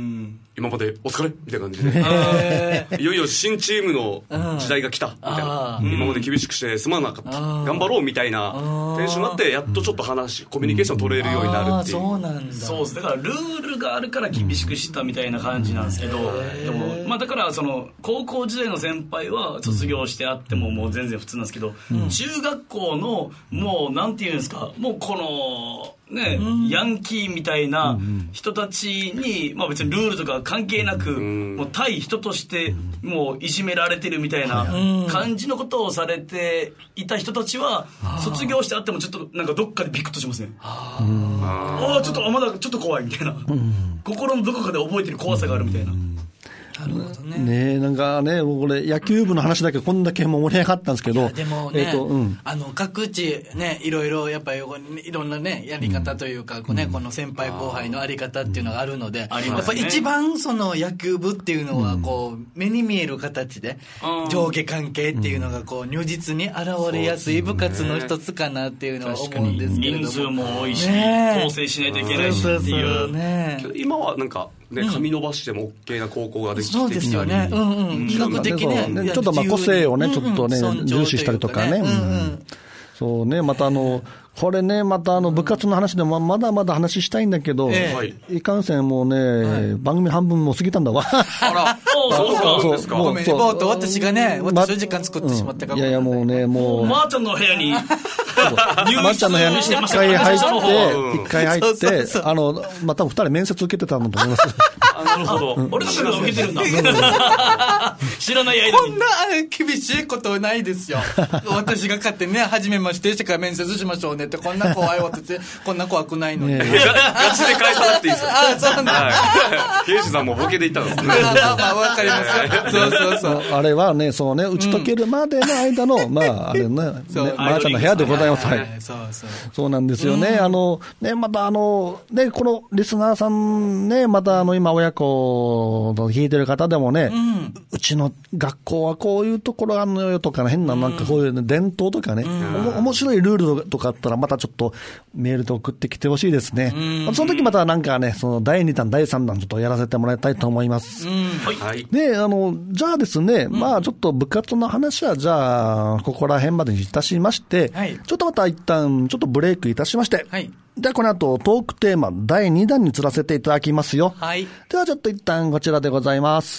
今までお疲れみたいな感じでいよいよ新チームの時代が来たみたいな、今まで厳しくしてすまなかった頑張ろうみたいなテンションになって、やっとちょっと話コミュニケーション取れるようになるっていう。 そうなんだ。 そうです。だからルールがあるから厳しくしたみたいな感じなんですけど、でもまあだからその高校時代の先輩は卒業してあってももう全然普通なんですけど、中学校のもうなんていうんですか、もうこのね、うん、ヤンキーみたいな人たちに、まあ、別にルールとか関係なく、うん、もう対人としてもういじめられてるみたいな感じのことをされていた人たちは、うん、卒業してあってもちょっとなんかどっかでビクッとしますね。ああちょっとまだちょっと怖いみたいな、うん、心のどこかで覚えてる怖さがあるみたいな。 なるほどね。 ねえ、なんかね、これ野球部の話だけこんだけも盛り上がったんですけど、 でもね、えーとうん、あの各地ね、いろいろやっぱりいろんなねやり方というか、うん、ね、この先輩後輩のあり方っていうのがあるので、うん、やっぱり一番その野球部っていうのはこう目に見える形で上下関係っていうのがこう如実に現れやすい部活の一つかなっていうのは思うんですけれども、 人数も多いし、ね、構成しないといけないしっていう、 そうそうね、 今はなんかね、髪伸ばしても OK な高校ができてきたり、 そうですよね、うんうん、比較的ね、 ね、ちょっとまあ個性をね、ちょっとね、重視したりとかね、うんうん、そうね、またあのこれね、またあの部活の話でもまだまだ話したいんだけど、ええ、いかんせんもうね、はい、番組半分も過ぎたんだわ。 あら、そうですか。ごめんね、冒頭私がね、私の時間作ってしまったから、 うん、いやいやもうね、もうまーちゃんの部屋にまーちゃんの部屋に一回入って一回入ってあのまた二人面接受けてたんだと思います。 あ、なるほど、うん、俺たちが受けてるんだ。知らない間にこんな厳しいことないですよ。私が勝手にね、初めましてしてから面接しましょうねって、こんな怖い私こんな怖くないのに、ね、 ガチで返さなくていいですよ。 あ、そうなんだ、 はい、刑事さんもボケで言ったんですね。 まあまあわかりますよ。そうそうそう、 あれはね、そうね、打ち解けるまでの間の、うん、まああれね、ね、まーちゃんの部屋でございます。はい、そうそう、そうなんですよね。うん、あのね、またあのね、このリスナーさんね、またあの今親子の聞いてる方でもね、うん、うちの学校はこういうところがあるのよとか、変ななんかこういう、ね、伝統とかね、うん、面白いルールとかあったらまたちょっとメールで送ってきてほしいですね。うん、その時またなんかね、そのだいにだんだいさんだんちょっとやらせてもらいたいと思います。うん、はい。で、あのじゃあですね、うん、まあちょっと部活の話はじゃあここら辺までにいたしまして、はい、ちょっとまた一旦ちょっとブレイクいたしまして、はい、ではこの後トークテーマだいにだんに移らせていただきますよ。はい。ではちょっと一旦こちらでございます。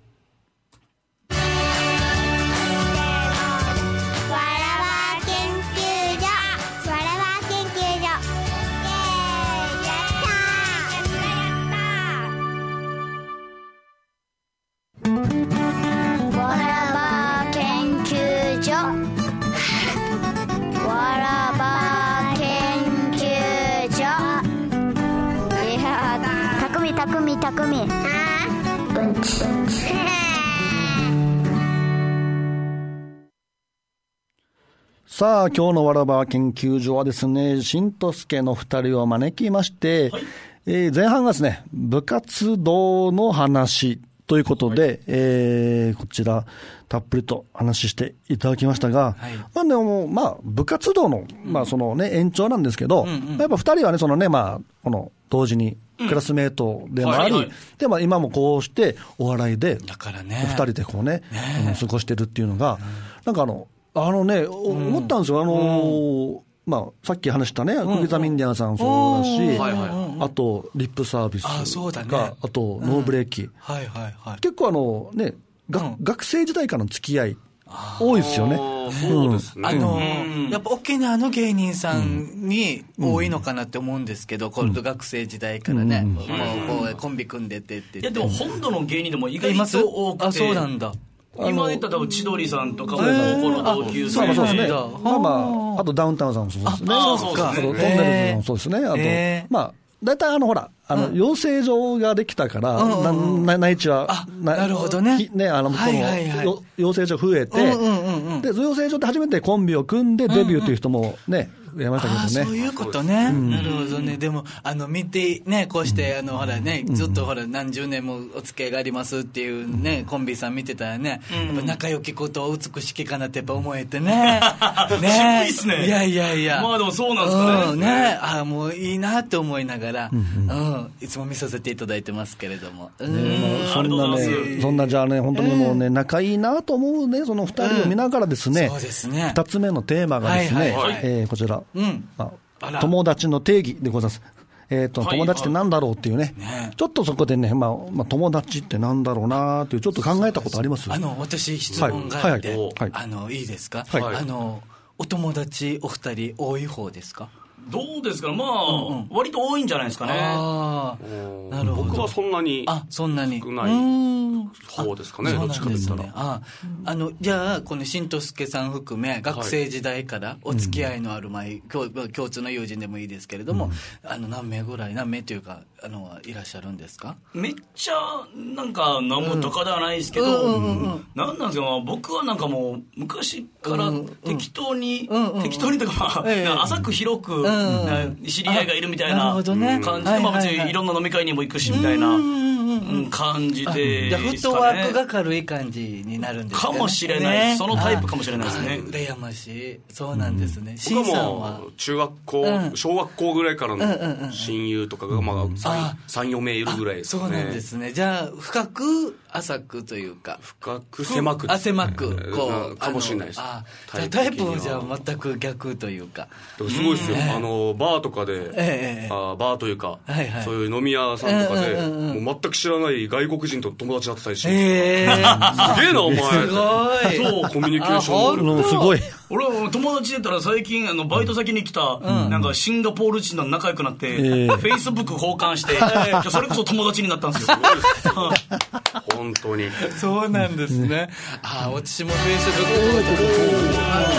たくみ、うんちさあ今日のわらば研究所はですね、しんとすけのふたりを招きまして、はい、えー、前半がですね、部活動の話ということで、はい、えー、こちらたっぷりと話していただきましたが、はい、まあでもまあ部活動の、まあそのね、延長なんですけど、うんうん、やっぱふたりはね、そのね、まあこの同時にクラスメートでもあり、うんはいはい、でも今もこうしてお笑いでふたりでこうね、ね、過ごしてるっていうのが、うん、なんかあのあのね、思ったんですよ。あのー、うん、まあ、さっき話したね、クギザミンディアンさんそうだし、うん、あと、リップサービスが、あ、そうだね、あと、ノーブレーキ。うん、はいはいはい。結構あの、ね、が、うん、学生時代からの付き合い多いですよね。 そうですね。 あのー、やっぱ沖縄の芸人さんに多いのかなって思うんですけど、これ学生時代からね、もうこうコンビ組んでてって。 いやでも本土の芸人でも意外と多くて。 あ、そうなんだ。 今言ったら千鳥さんとかも高校の同級生で、そうですね。まあまあ、あとダウンタウンさんもそうですね。 あ、そうですね。 トンネルズもそうですね。あと、えー、まあ、大体あの、ほら、あの、養成所ができたから、な内地は、 なるほどね。 ね、あの、この、養成所増えて、で、養成所って初めてコンビを組んでデビューという人もね、やりましたけどね。 そういうことね。なるほどね。でも、あの、見て、ね、こうして、あの、ほらね、ずっとほら、何十年もお付き合いがありますっていうね、コンビさん見てたらね、やっぱ仲良きこと美しきかなってやっぱ思えてね。 ね。いいっすね。 いやいやいや。 まあでもそうなんですかね。 ね。ああ、もういいなって思いながら、うん、いつも見させていただいてますけれども。 そんなね、そんなじゃあね、本当にもうね、仲いいなと思うね、その二人を見ながらですね、 そうですね。 二つ目のテーマがですね、こちら。うん。友達の定義でございます。えーと、友達ってなんだろうっていうね、ね、ちょっとそこでね、まあまあ、友達ってなんだろうなっていうちょっと考えたことあります？ あの私質問があって、はいはいはい、あのいいですか、はい、あのお友達お二人多い方ですか？ どうですか、まあ、うんうん、割と多いんじゃないですかね。 あなるほど。 僕はそんなにあそんなに少ない方ですかね。どっちかと言ったら。 ああのじゃあこの新藤助さん含め学生時代からお付き合いのある、まあ、共, 共通の友人でもいいですけれども、うん、あの何名ぐらい何名というかあのいらっしゃるんですか？ めっちゃなんか飲むとかではないですけど、なんなんですか、僕はなんかもう昔から適当に、うんうん、適当にとか、まあえー、浅く広く、うん、知り合いがいるみたいな感じで、まあ別にいろんな飲み会にも行くしみたいな感じで、 じゃあフットワークが軽い感じになるんですかね。 かもしれない、ね、そのタイプかもしれないですね。 羨ましい。そうなんですね。 僕はもう中学校、うん、小学校ぐらいからの親友とかがまあさん、よめいいるぐらいですね。 そうなんですね。じゃあ深く浅くというか深く狭く、 あ狭くこうかもしれないです。 あタイプタイプはじゃあ全く逆というか。 すごいですよ、あのバーとかで、えー、あバーというか、はいはい、そういう飲み屋さんとかで、うんうんうん、もう全く知らない外国人と友達だったりして、えー、すげえなお前すごいそうコミュニケーションすごい。 俺は友達で言ったら最近あのバイト先に来た、うん、なんかシンガポール人と仲良くなって、えー、フェイスブック交換して、えー、それこそ友達になったんですよ。 本当にそうなんですね。あ私もフェイスブック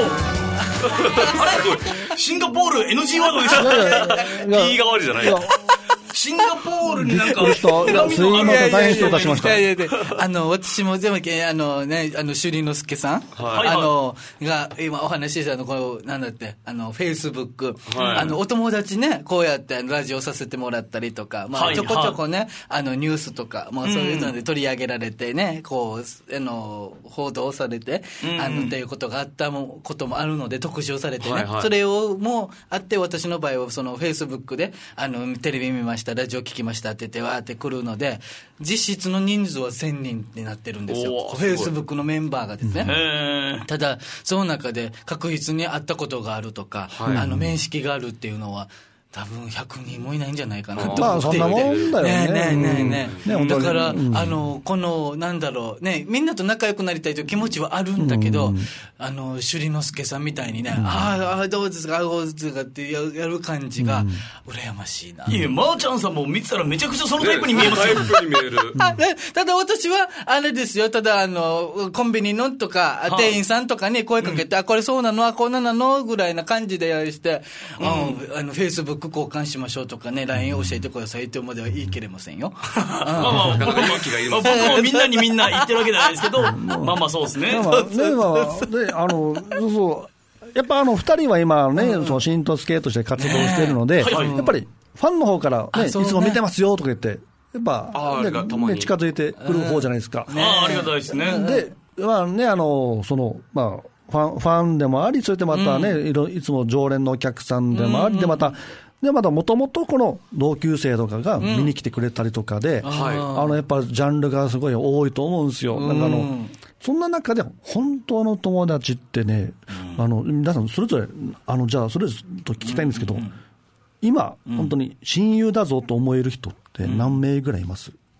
あれシンガポール エヌジー ワードでした。 いい代わりじゃないシンガポールになんかすいません大変失礼いたしました。 いやいやいやあの私もでもあのねあの首里之助さん、はい、あのが今お話ししたのこうなんだってあのフェイスブック、はい、あのお友達ねこうやってラジオさせてもらったりとか、まあ、ちょこちょこね、はい、あのニュースとかもうそういうので取り上げられてね、うん、こうあの報道されて、うん、あのっていうことがあったもこともあるので特集されてね、はいはい、それをもうあって私の場合はそのフェイスブックであのテレビ見ましたラジオ聞きましたって言ってわーって来るので実質の人数はせんにんになってるんですよ。フェイスブックのメンバーがですね。ただその中で確実に会ったことがあるとか、はい、あの面識があるっていうのは多分ひゃくにんもいないんじゃないかなと思っていて、 まあそんなもんだよね。 ねえねえねえねえ、だから、うん、あのこのなんだろうねみんなと仲良くなりたいという気持ちはあるんだけど、うん、あの首里之助さんみたいにね、うん、ああどうですかどうですかってやる、やる感じが羨ましいな。 いやまーちゃんさんも見てたらめちゃくちゃそのタイプに見えますよ。 タイプに見える。 あね、ただ私はあれですよ。ただあのコンビニのとか、はあ、店員さんとかに声かけて、うん、あこれそうなのあこんななのぐらいな感じでやりして、うん、あのフェイスブック交換しましょうとかね ライン 教えてくださいとまでは言い切れませんよ。 まあまあ僕もみんなにみんな言ってるわけじゃないですけどまあまあそうですね。 まあねまあであのそうそうやっぱあのふたりは今ね、うん、その新都スケートして活動しているので、ねはいはい、やっぱりファンの方からね、ねいつも見てますよとか言ってやっぱ、ねね、近づいてくる方じゃないですか。 あ、ね、あ, ありがたいですね。 でまあねあのそのまあファンファンでもありそれでまたね、うん、いつも常連のお客さんでもあり、うん、でまたでまたもともとこの同級生とかが見に来てくれたりとかで、うん、あのやっぱジャンルがすごい多いと思うんですよ。なんかあの、うん、そんな中で本当の友達ってね、うん、あの皆さんそれぞれあのじゃあそれぞれと聞きたいんですけど、うん、今、うん、本当に親友だぞと思える人って何名ぐらいいます？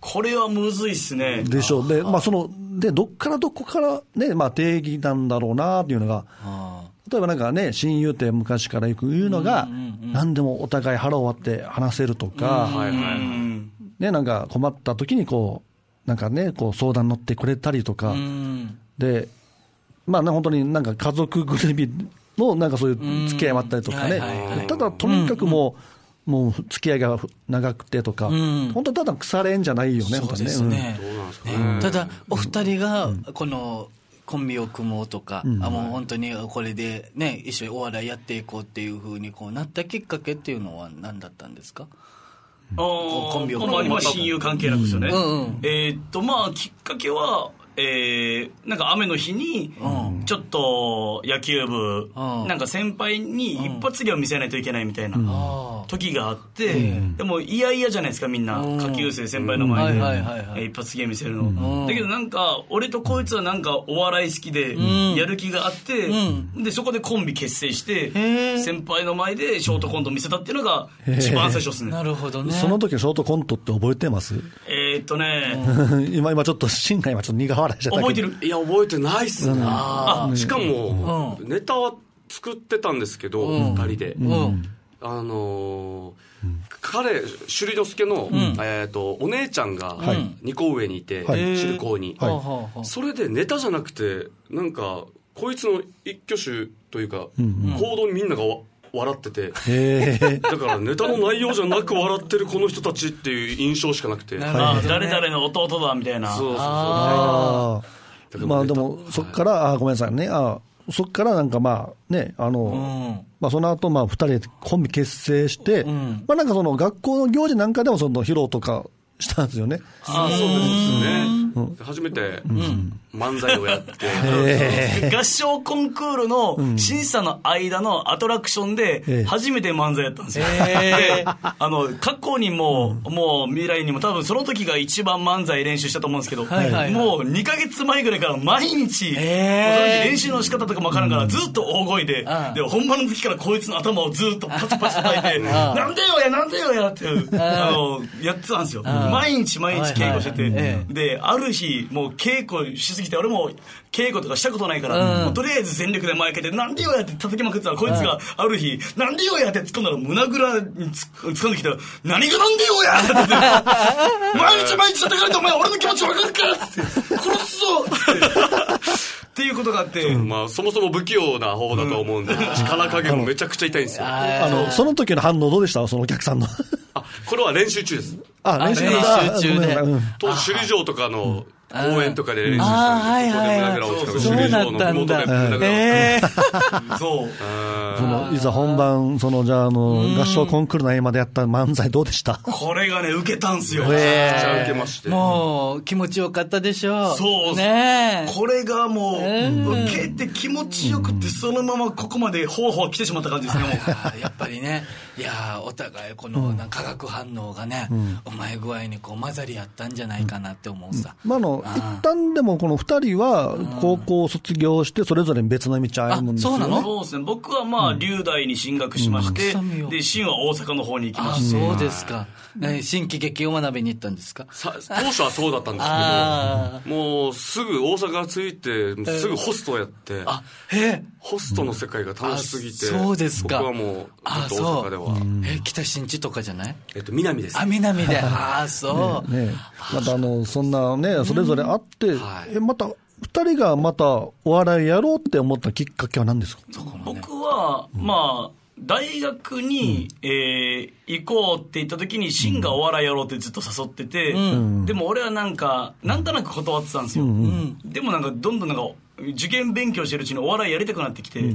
これはむずいっすね。 でしょう。で、まあその、で、どっからどこからね、まあ定義なんだろうなっていうのが、例えばなんかね、親友って昔からよく言うのが、何でもお互い腹を割って話せるとか、ね、なんか困った時にこう、なんかね、こう相談乗ってくれたりとか、で、まあね、本当になんか家族ぐるみのなんかそういう付き合いもあったりとかね、ただとにかくもう、もう付き合いが長くてとか、本当ただ腐れんじゃないよね、 そうですね。ただ、お二人がこの、コンビを組もうとか、うん、あもう本当にこれでね一緒にお笑いやっていこうっていう風にこうなったきっかけっていうのは何だったんですか？ あコンビを組もう、まあ、親友関係なんですよね、うんうん、えー、っとまあきっかけはえー、なんか雨の日にちょっと野球部、うん、なんか先輩に一発芸を見せないといけないみたいな時があって、うん、でも嫌々じゃないですかみんな、うん、下級生先輩の前で一発芸見せるの、うん、だけどなんか俺とこいつはなんかお笑い好きでやる気があって、うん、でそこでコンビ結成して先輩の前でショートコント見せたっていうのが一番最初ですね。 なるほどね。 その時のショートコントって覚えてます？ えー、っとね今今ちょっと新海はちょっと苦笑いしちゃったけど覚えてる？ いや覚えてないっすね、うん、 あしかも、うん、ネタは作ってたんですけど、うん、ふたりで、うん、あのーうん、彼首里之助の、うんえー、とお姉ちゃんがにこ上にいて、はい、中高に、はい、それでネタじゃなくてなんかこいつの一挙手というか、うんうん、行動にみんなが笑っててだからネタの内容じゃなく笑ってるこの人たちっていう印象しかなくてあ誰々の弟だみたいな。 そうそうそうあまあでもそっから、はい、あごめんなさいねあそっからなんかまあねあの、うんまあ、その後まあふたりでコンビ結成して、うんまあ、なんかその学校の行事なんかでもその披露とかしたんですよね。 あそうですね、うん、初めて、うん、漫才をやって合唱コンクールの審査の間のアトラクションで初めて漫才やったんですよ、であの過去にも、うん、もう未来にも多分その時が一番漫才練習したと思うんですけど、はいはいはい、もうにかげつまえぐらいから毎日、もうその時練習の仕方とかもわからんからずっと大声で、うん、で本番の時からこいつの頭をずっとパチパチ叩いてなんでよやなんでよやってあのやってたんですよ。毎日毎日稽古してて、はいはいはい、である日もう稽古しすぎて俺も稽古とかしたことないから、うん、もうとりあえず全力で前開けてなんでよやって叩きまくってたらこいつがある日なんでよやって突っ込んだら胸ぐらに突っ込んできたら何がなんでよやって毎日毎日叩かれてお前俺の気持ち分かるからって殺すぞってっていうことがあって、 うんまあ、そもそも不器用な方だと思うんで、うん、力加減もめちゃくちゃ痛いんですよ。 あのその時の反応どうでしたそのお客さんのあこれは練習中です。 あ練習中で当時首里城とかの公園とかで練習したんで、そこで胸ぐらを使う、首里城の麓で胸ぐらを使う、えー、 そうそのいざ本番そのじゃあ、あの合唱コンクールの合間でやった漫才どうでした？ これがね受けたんすよ。 めちゃくちゃ受けまして、 もう気持ちよかったでしょう。 そうねこれがもう、えー、受けて気持ちよくてそのままここまでほわほわ来てしまった感じですね。もうやっぱりねいやお互いこの化学反応がね、うん、うまい具合にこう混ざり合ったんじゃないかなって思うさ、 うんまあ、の一旦でもこのふたりは高校を卒業してそれぞれ別の道歩むんですよね。 そうなの？ そうですね。僕はまあ龍大に進学しまして、うん、で新は大阪の方に行きました。 あそうですか、うん、新喜劇を学びに行ったんですか？ さ当初はそうだったんですけどもうすぐ大阪着いてすぐホストをやって、 あへホストの世界が楽しすぎて、 うん、そうですか。 僕はもうずっと大阪ではえ北新地とかじゃない？ えっと南です。 あ南でああそう、ねね、 またあのそんなねそれぞれあって、うんはい、えまたふたりがまたお笑いやろうって思ったきっかけは何ですか？ 僕は、うん、まあ大学に、うんえー、行こうって言った時にシンがお笑いやろうってずっと誘ってて、うん、でも俺はなんかなんとなく断ってたんですよ、うんうん、でもなんかどんどんなんか受験勉強してるうちにお笑いやりたくなってきて、うん、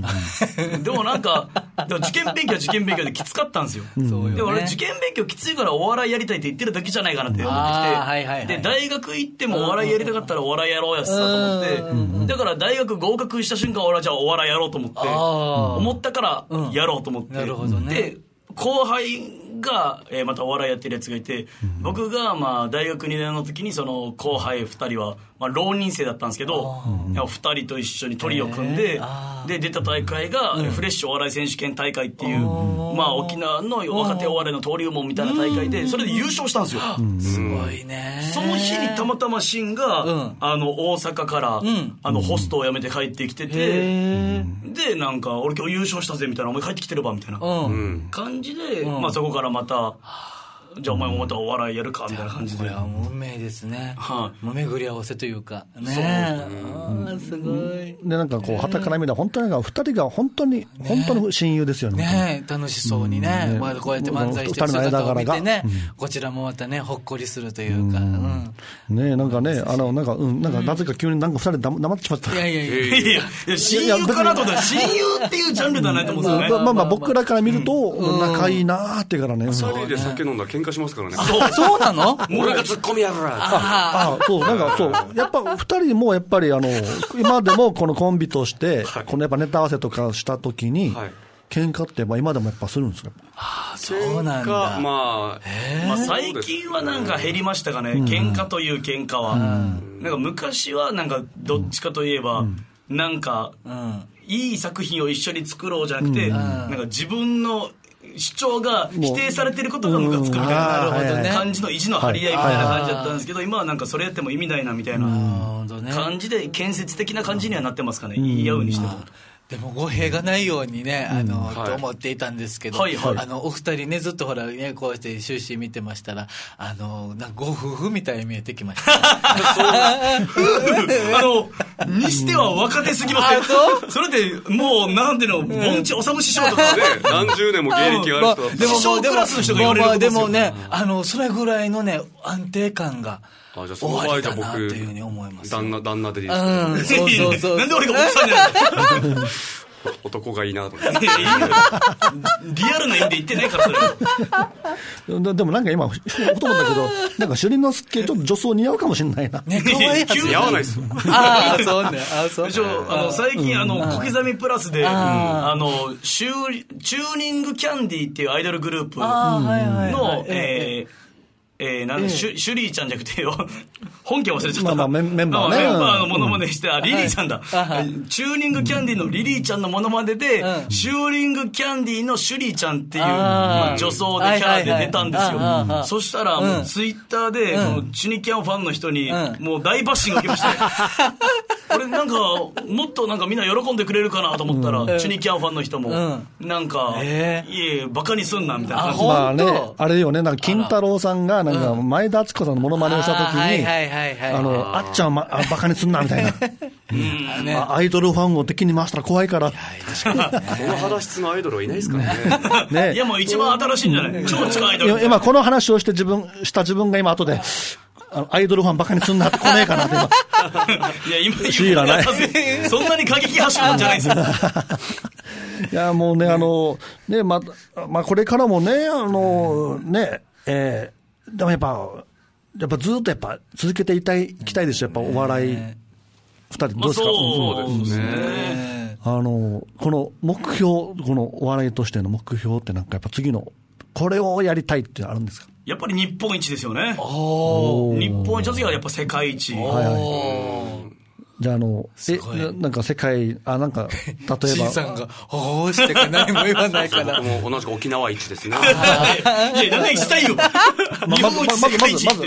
でもなんかでも受験勉強は受験勉強できつかったんですよ、うん、でも俺受験勉強きついからお笑いやりたいって言ってるだけじゃないかなって思ってきて、はいはいはい、で大学行ってもお笑いやりたかったらお笑いやろうやつだと思って、うん、だから大学合格した瞬間俺はじゃあお笑いやろうと思って思ったからやろうと思って、うん、なるほどね。で後輩が、えー、またお笑いやってるやつがいて、うん、僕がまあ大学にねんの時にその後輩ふたりはまあ、浪人生だったんですけど、ふたりと一緒にトリを組んで、で出た大会がフレッシュお笑い選手権大会っていう、まあ、沖縄の若手お笑いの登竜門みたいな大会でそれで優勝したんですよ。 すごいね。 その日にたまたまシンが、うん、あの大阪から、うん、あのホストを辞めて帰ってきてて、でなんか俺今日優勝したぜみたいな、お前帰ってきてればみたいな感じで、うん、まあ、そこからまたじゃあお前もまたお笑いやるかみたいな感じで。 これはもう運命ですね、はい、もう巡り合わせというかね。 そう、すごい。でなんかこう旗から見たら本当にふたりが本当に、ね、本当に親友ですよね。 ね、楽しそうにね、うん、まあ、こうやって漫才してる姿を見てね、うん、こちらもまたねほっこりするというか、うんうん、ね、なんかね、あのなんか、うん、なんかなぜか急になんかふたりで黙ってしまった。 いやいやいやいやいや、親友かなと思ったら親友っていうジャンルだなと思うんですよね。 まあまあまあ僕らから見ると、うん、仲いいなーってからね。 ふたりで酒飲んだら喧嘩しますからね。 そうそうなの？ 俺がツッコミやるら。 ああ、そう、なんかそう、やっぱ二人もやっぱりあの今でもこのコンビとして、はい、このやっぱネタ合わせとかしたときに、はい、喧嘩ってまあ今でもやっぱするんですよ。 ああ、そうなんだ。 まあ、まあ最近はなんか減りましたかね。うん、喧嘩という喧嘩は、うん、なんか昔はなんかどっちかといえば、うん、なんか、うん、いい作品を一緒に作ろうじゃなくて、うん、なんか自分の主張が否定されてることがムカつくみたいな感じの意地の張り合いみたいな感じだったんですけど、今はなんかそれやっても意味ないなみたいな感じで建設的な感じにはなってますかね。言い合うにしても。 でも語弊がないようにね、あの、うん、と思っていたんですけど、はいはい、あのお二人ねずっとほらねこうやって終始見てましたら、あのなんかご夫婦みたいに見えてきました。あのにしては若手すぎません？それでもうなんでの盆地修師匠とかね、 何十年も芸歴ある人だった。 でも師匠クラスの人が言われることですよ。 でもね、あのそれぐらいのね安定感が。 あ、じゃあその場合じゃ僕、旦那、旦那でいいですか？ うん、そうそうそう。 なんで俺が奥さんじゃない男がいいなと思って。 リアルな意味で言ってないからそれ。でもなんか今、ふと思ったけど、なんか朱里之助ちょっと女装似合うかもしれないな。 ね、可愛いやつ。 似合わないですよ。 ああ、そうね。あそう。 あの、最近、あの、小刻みプラスで、あの、チューニングキャンディーっていうアイドルグループの、えー、えー、なんで、ええ、シュ、シュリーちゃんじゃなくてよ、本家忘れちゃった。 まあまあメンバーね。 メンバーのモノマネして、あ、リリーちゃんだ。チューニングキャンディーのリリーちゃんのモノマネで、うん、シューリングキャンディーのシュリーちゃんっていう、まあ、女装でキャラで出たんですよ。そしたら、もうツイッターで、うん、チュニキャンファンの人に、うん、もう大バッシング受けました。これなんか、もっとなんかみんな喜んでくれるかなと思ったら、うん、チュニキャンファンの人も、うん、なんか、えー、いえ、バカにすんな、みたいな感じで。 まあね、あれよね、なんか、金太郎さんが、なんか、前田敦子さんのモノマネをしたときに、あの、あっちゃんはバカにすんな、みたいな。うんね、アイドルファンを敵に回したら怖いから。いやこの肌質のアイドルはいないですからね。 ねいやもう一番新しいんじゃない？超近いアイドル。 今この話をして自分、した自分が今後で、あのアイドルファンバカにすんなって来ねえかなって今。 いや、今言うらない。そんなに過激発信なんじゃないですよ。 いや、もうね、あの、ね、ま、まあ、これからもね、あの、ね、えー、でもやっぱ、やっぱずっとやっぱ続けていたい、いきたいですよ、やっぱお笑い。二人どうですか？ そうですね。 あの、この目標、このお笑いとしての目標ってなんかやっぱ次の、これをやりたいってあるんですか？ やっぱり日本一ですよね。日本一の次はやっぱ世界一。はいはい。 じゃあ、あの、え、なんか世界、あ、なんか、例えば。 C さんが、ほーしてか何も言わないから。 もう同じく沖縄一ですね。 いや、なんで行きたいよ。日本一世界一って。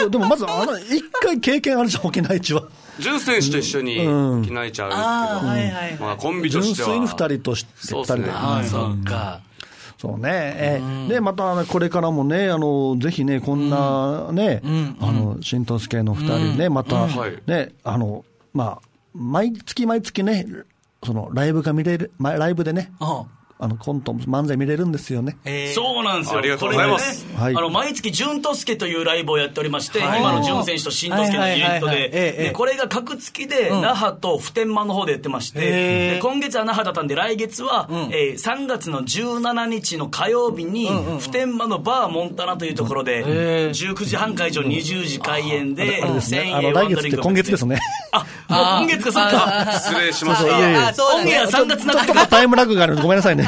でもまず、あの、一回経験あるじゃん、沖縄一は。 純選手と一緒に沖縄一あるんですけど、まあコンビとしては。 純粋に二人として、二人で。 ああ、そっか。 そうね。えー、で、また、これからもね、あの、ぜひね、こんなね、うん、あの、新藤助の二人ね、また、ね、あの、まあ、毎月毎月ね、そのライブが見れる、ライブでね、ああのコント漫才見れるんですよね。 そうなんですよ。 ありがとうございます。 ね、はい、あの毎月純とすけというライブをやっておりまして、はい、今の純選手と新とすけのユニットで、でこれが格付きで、うん、那覇と普天間の方でやってまして、で今月は那覇だったんで来月は、うんえー、さんがつのじゅうしちにちの火曜日に、うんうん、普天間のバーモンタナというところで、じゅうくじはん会場にじゅうじ開演で、 うん、せんえんワンドリンク。今月ですね。 あ、もう今月かそっか。 失礼しました。 オンエアさんがつながってタイムラグがあるのでごめんなさいね。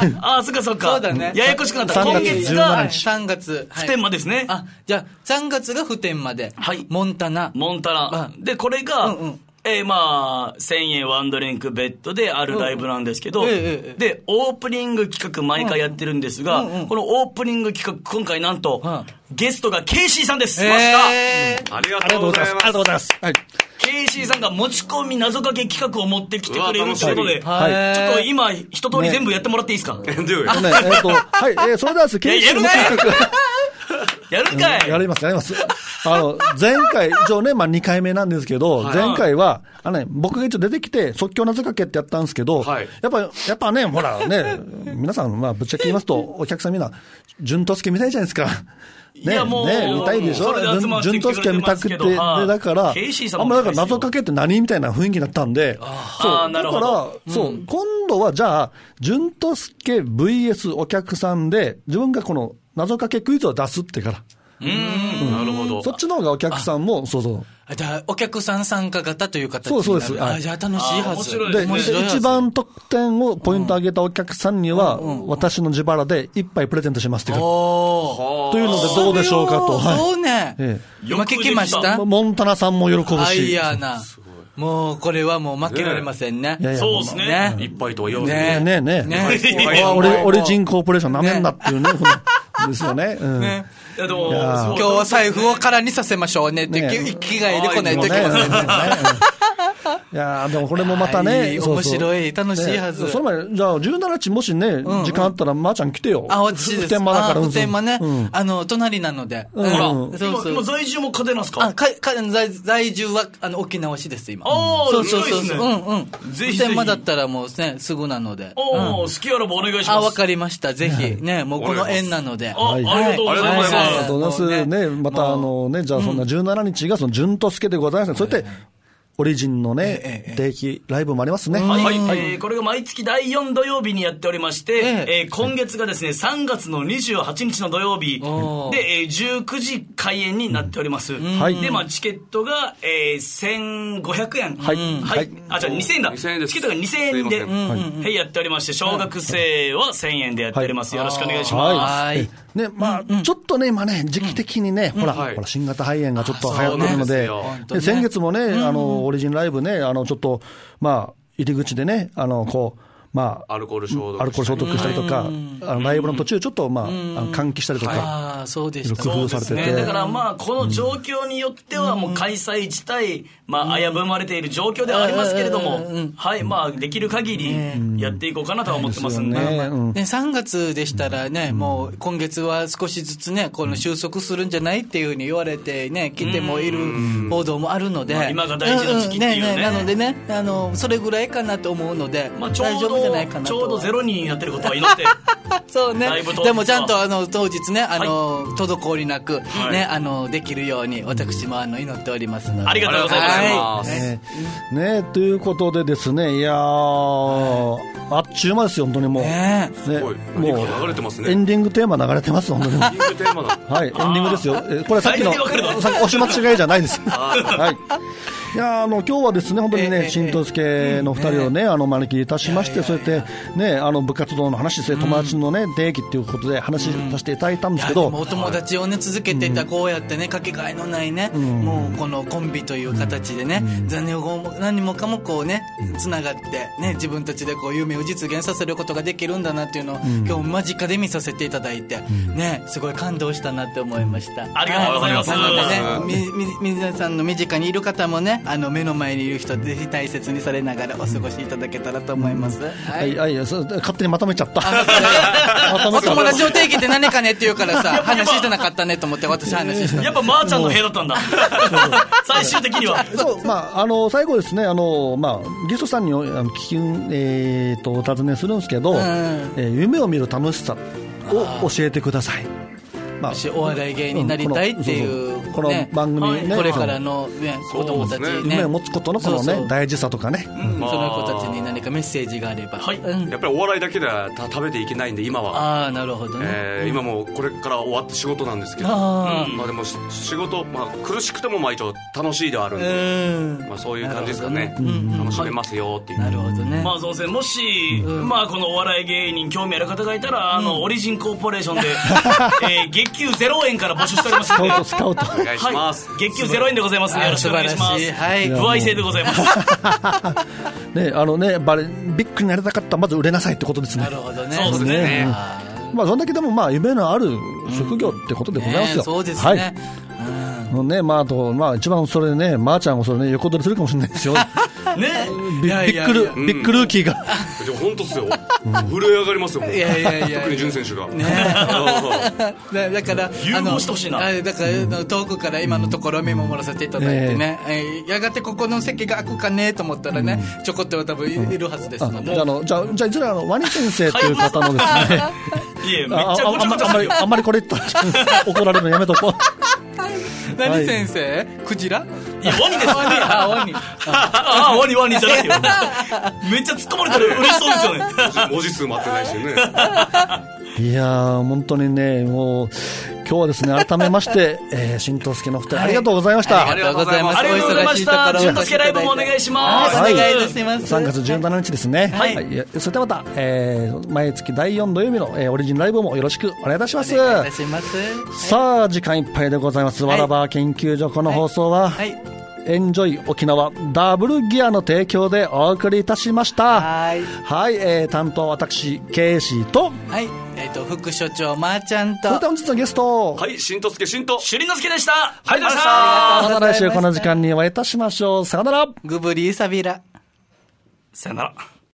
ああ、そっかそっか。 そうだね。 ややこしくなった。今月がさんがつ。 普天間ですね。 あ、じゃあさんがつが普天間で。 はい。 モンタナ。 モンタナ。で、これが、うんうん、えー、まあ、せんえんワンドリンクベッドであるライブなんですけど、うんええ、で、オープニング企画毎回やってるんですが、うんうん、このオープニング企画、今回なんと、うん、ゲストがケイシーさんです。 えー、ました。ありがとうございます。 ありがとうございます。はい。 ケイシーさんが持ち込み謎かけ企画を持ってきてくれるということで、はい、ちょっと今、一通り全部やってもらっていいですか、ね、 ね、えーと、はい、えー、それではです、ケイシーの企画。 やるかい、 うん、やります、やります。あの、前回、一応ね、まあにかいめなんですけど、はい、前回は、あのね、僕が一応出てきて、即興謎かけってやったんですけど、はい、やっぱ、やっぱね、ほらね、皆さん、まあ、ぶっちゃけ言いますと、お客さんみんな、順とすけ見たいじゃないですか。ね、 いやもうね、見たいでしょ。順とすけ見たくて、で、だから、あんまだから謎かけって何みたいな雰囲気だったんで、そう、だから、そう、今度はじゃあ、順とすけ ブイエス お客さんで、自分がこの謎かけクイズを出すってから。 うーん、うん、なるほど。 そっちの方がお客さんも、そうそう。 じゃあ、お客さん参加型という形になる。 そうそうです。 あ、じゃあ楽しいはず。 で、ね、一番得点をポイント上げたお客さんには、うん、私の自腹で一杯プレゼントしますっていう。というのでどうでしょうかと。 そうね。ええ、今聞きました。 モンタナさんも喜ぶし。 あいやな。もう、これはもう負けられませんね。 ね、いやいやそうですね。ね、 一杯とは言わずね。ねねね。ね俺、俺人コーポレーションなめんなっていうね。ですよね。うん。ね、 いやでも今日は財布を空にさせましょうねっていう気概で来ないといけませんね。 いやでもこれもまたね、 面白い、楽しいはず。 その前、じゃあじゅうしちにちもしね、時間あったらまーちゃん来てよ。 あ、私です。 普天間だから。 普天間ね、あの、隣なので。 ほら、今在住も嘉手納ですか？ あ、か、か、在住は、あの、沖縄市です、今。 ああ、 そうそうそう。うんうん。普天間だったらもうね、すぐなので。 おー、好きあらばお願いします。 あ、わかりました。ぜひ、ね、もうこの縁なので。 あ、ありがとうございます。 ありがとうございます。ね、またあのね、じゃあそんなじゅうしちにちがその順とすけでございますね。そうやって、オリジンのね、定期ライブもありますね。 はい。はい、えー、これが毎月だいよん土曜日にやっておりまして、えーえー、今月がですね、さんがつのにじゅうはちにちの土曜日で、えー、じゅうくじ開演になっております。うん、はい。で、まあ、チケットが、えー、せんごひゃくえん。はい。はい。あ、じゃあにせんえんだ。にせんえんです。チケットがにせんえんで、はい、やっておりまして、小学生はせんえんでやっております。よろしくお願いします。 はい。 ね、まあ、うんうん、ちょっとね、今ね、時期的にね、うん、ほら、はい、ほら、新型肺炎がちょっと流行ってるので、でね、先月もね、あの、オリジンライブね、あの、ちょっと、まあ、入り口でね、あの、こう、まあ、 アルコール消毒アルコール消毒したりとか、あのライブの途中ちょっとまあ、換気したりとか、 ああ、そうでした。 工夫されてて、ね、 だからまあこの状況によってはもう開催自体、まあ危ぶまれている状況ではありますけれども、はい、まあできる限りやっていこうかなとは思ってますんで、 ね、うん、ね、さんがつでしたらね、もう今月は少しずつね、この収束するんじゃないっていうふうに言われてね、来てもいる報道もあるので、まあ、 今が大事な時期っていうね、 ね、なのでね、あのそれぐらいかなと思うので、まあ、ちょうど大丈夫じゃないかなと。 ちょうどゼロになってることは祈ってそうね。でもちゃんとあの当日ね、あの、はい、滞りなく、はい、ね、あのできるように私もあの祈っておりますので。 ありがとうございます。 ね、ね、ということでですね、いやー、あっちゅう間ですよ本当にもう。ね、 ね、もう流れてますね。 エンディングテーマ流れてます本当に。エンディングテーマだ。はい、エンディングですよ。これさっきのさっき押し間違いじゃないです。はい。いやあの今日はですね本当にね、新藤助のふたりをね、あの招きいたしまして、そうやってね、あの部活動の話ですね、友達のね定義っていうことで話させていただいたんですけど、 お友達をね続けていたこうやってね、かけがえのないね、もうこのコンビという形でね、残念も何もかもこうねつながってね、自分たちでこう夢を実現させることができるんだなっていうのを今日間近で見させていただいてね、すごい感動したなって思いました。 ありがとうございます。 なのでね、み皆さんの身近にいる方もね、あの目の前にいる人ぜひ大切にされながらお過ごしいただけたらと思います。 はい、はい、はい、勝手にまとめちゃった。 お友達の定義って何かねって言うからさ、話してなかったねと思って私話した。 やっぱまーちゃんの部屋だったんだ。最終的には。 そう、まああの最後ですね、あのまあゲストさんにあの聞きえっとお尋ねするんですけど、うん、えー、夢を見る楽しさを教えてください。 まあ、お笑い芸人になりたいっていうこの番組ね、 これからの、ね、子供たち、ね、 夢を持つことのこのね、そうそう大事さとかね、 うんまあ、その子たちに何かメッセージがあれば、 はいうん、やっぱりお笑いだけでは食べていけないんで今はああなるほどね、 えー、今もこれから終わって仕事なんですけど、あ、まあ、でも仕事、まあ、苦しくてもまあ一応楽しいではあるんで、うんまあ、そういう感じですかね、ね楽しめますよっていう、 なるほどね、 まあそうですね、もし、うんまあ、このお笑い芸人興味ある方がいたら、あのオリジンコーポレーションで、えー、月給ゼロえんから募集しておりますのでスカウトお願いします、 はい、月給ゼロえんでございますのでよろしくお願いします。 はい、 不愛制でございますね、あのね、バレビッグになりたかったらまず売れなさいってことですね。 なるほどね、 そうですね、ねまあ、そんだけでもまあ夢のある職業ってことでございますよ、うんね、 そうですね、はいうんねまあ、あと、まあ、一番それね、まー、あ、ちゃんもそれね横取りするかもしれないですよね、 ビッグルビッグルーキーが本当ですよ、うん、震え上がりますよ、いやいやいや特に潤選手が、ね、 だ, だから融合してほしいな、 だから遠くから今のところを見守らせていただいてね、うんえー、やがてここの席が開くかねと思ったらね、うん、ちょこっと多分いるはずですので、 うん、あのじゃあじゃあいずれあのワニ先生という方のですねいやめっちゃごちゃごちゃするよ、 あんまりこれ言ったら怒られるのやめとこう何先生、はい、クジラいやワニですよねあワニああワニワニじゃなくてめっちゃ突っ込まれたら嬉しそうですよね文字数も合ってないしねいやー本当にねもう今日はですね改めまして、えー、新藤助のお二人、はい、ありがとうございました。 ありがとうございます。 ありがとうございました。新藤助ライブもお願いします。 はい、お願いいたします。 さんがつじゅうしちにちですね。はい。はい、それではまた、えー、毎月だいよん土曜日の、えー、オリジンライブもよろしくお願いいたします。 お願いいたします。 さあ時間いっぱいでございます。はい、わらば研究所この放送は。はいはいエンジョイ沖縄ダブルギアの提供でお送りいたしました。はい、はいえー、担当私ケイシーと、 はいえー、と副所長まーちゃんと、 それでは本日のゲスト、 はい新藤助新と朱里之助でした。 はい、ありがとうございました。 また来週この時間にお会いいたしましょう。さよなら。 グブリーサビラ。 さよなら。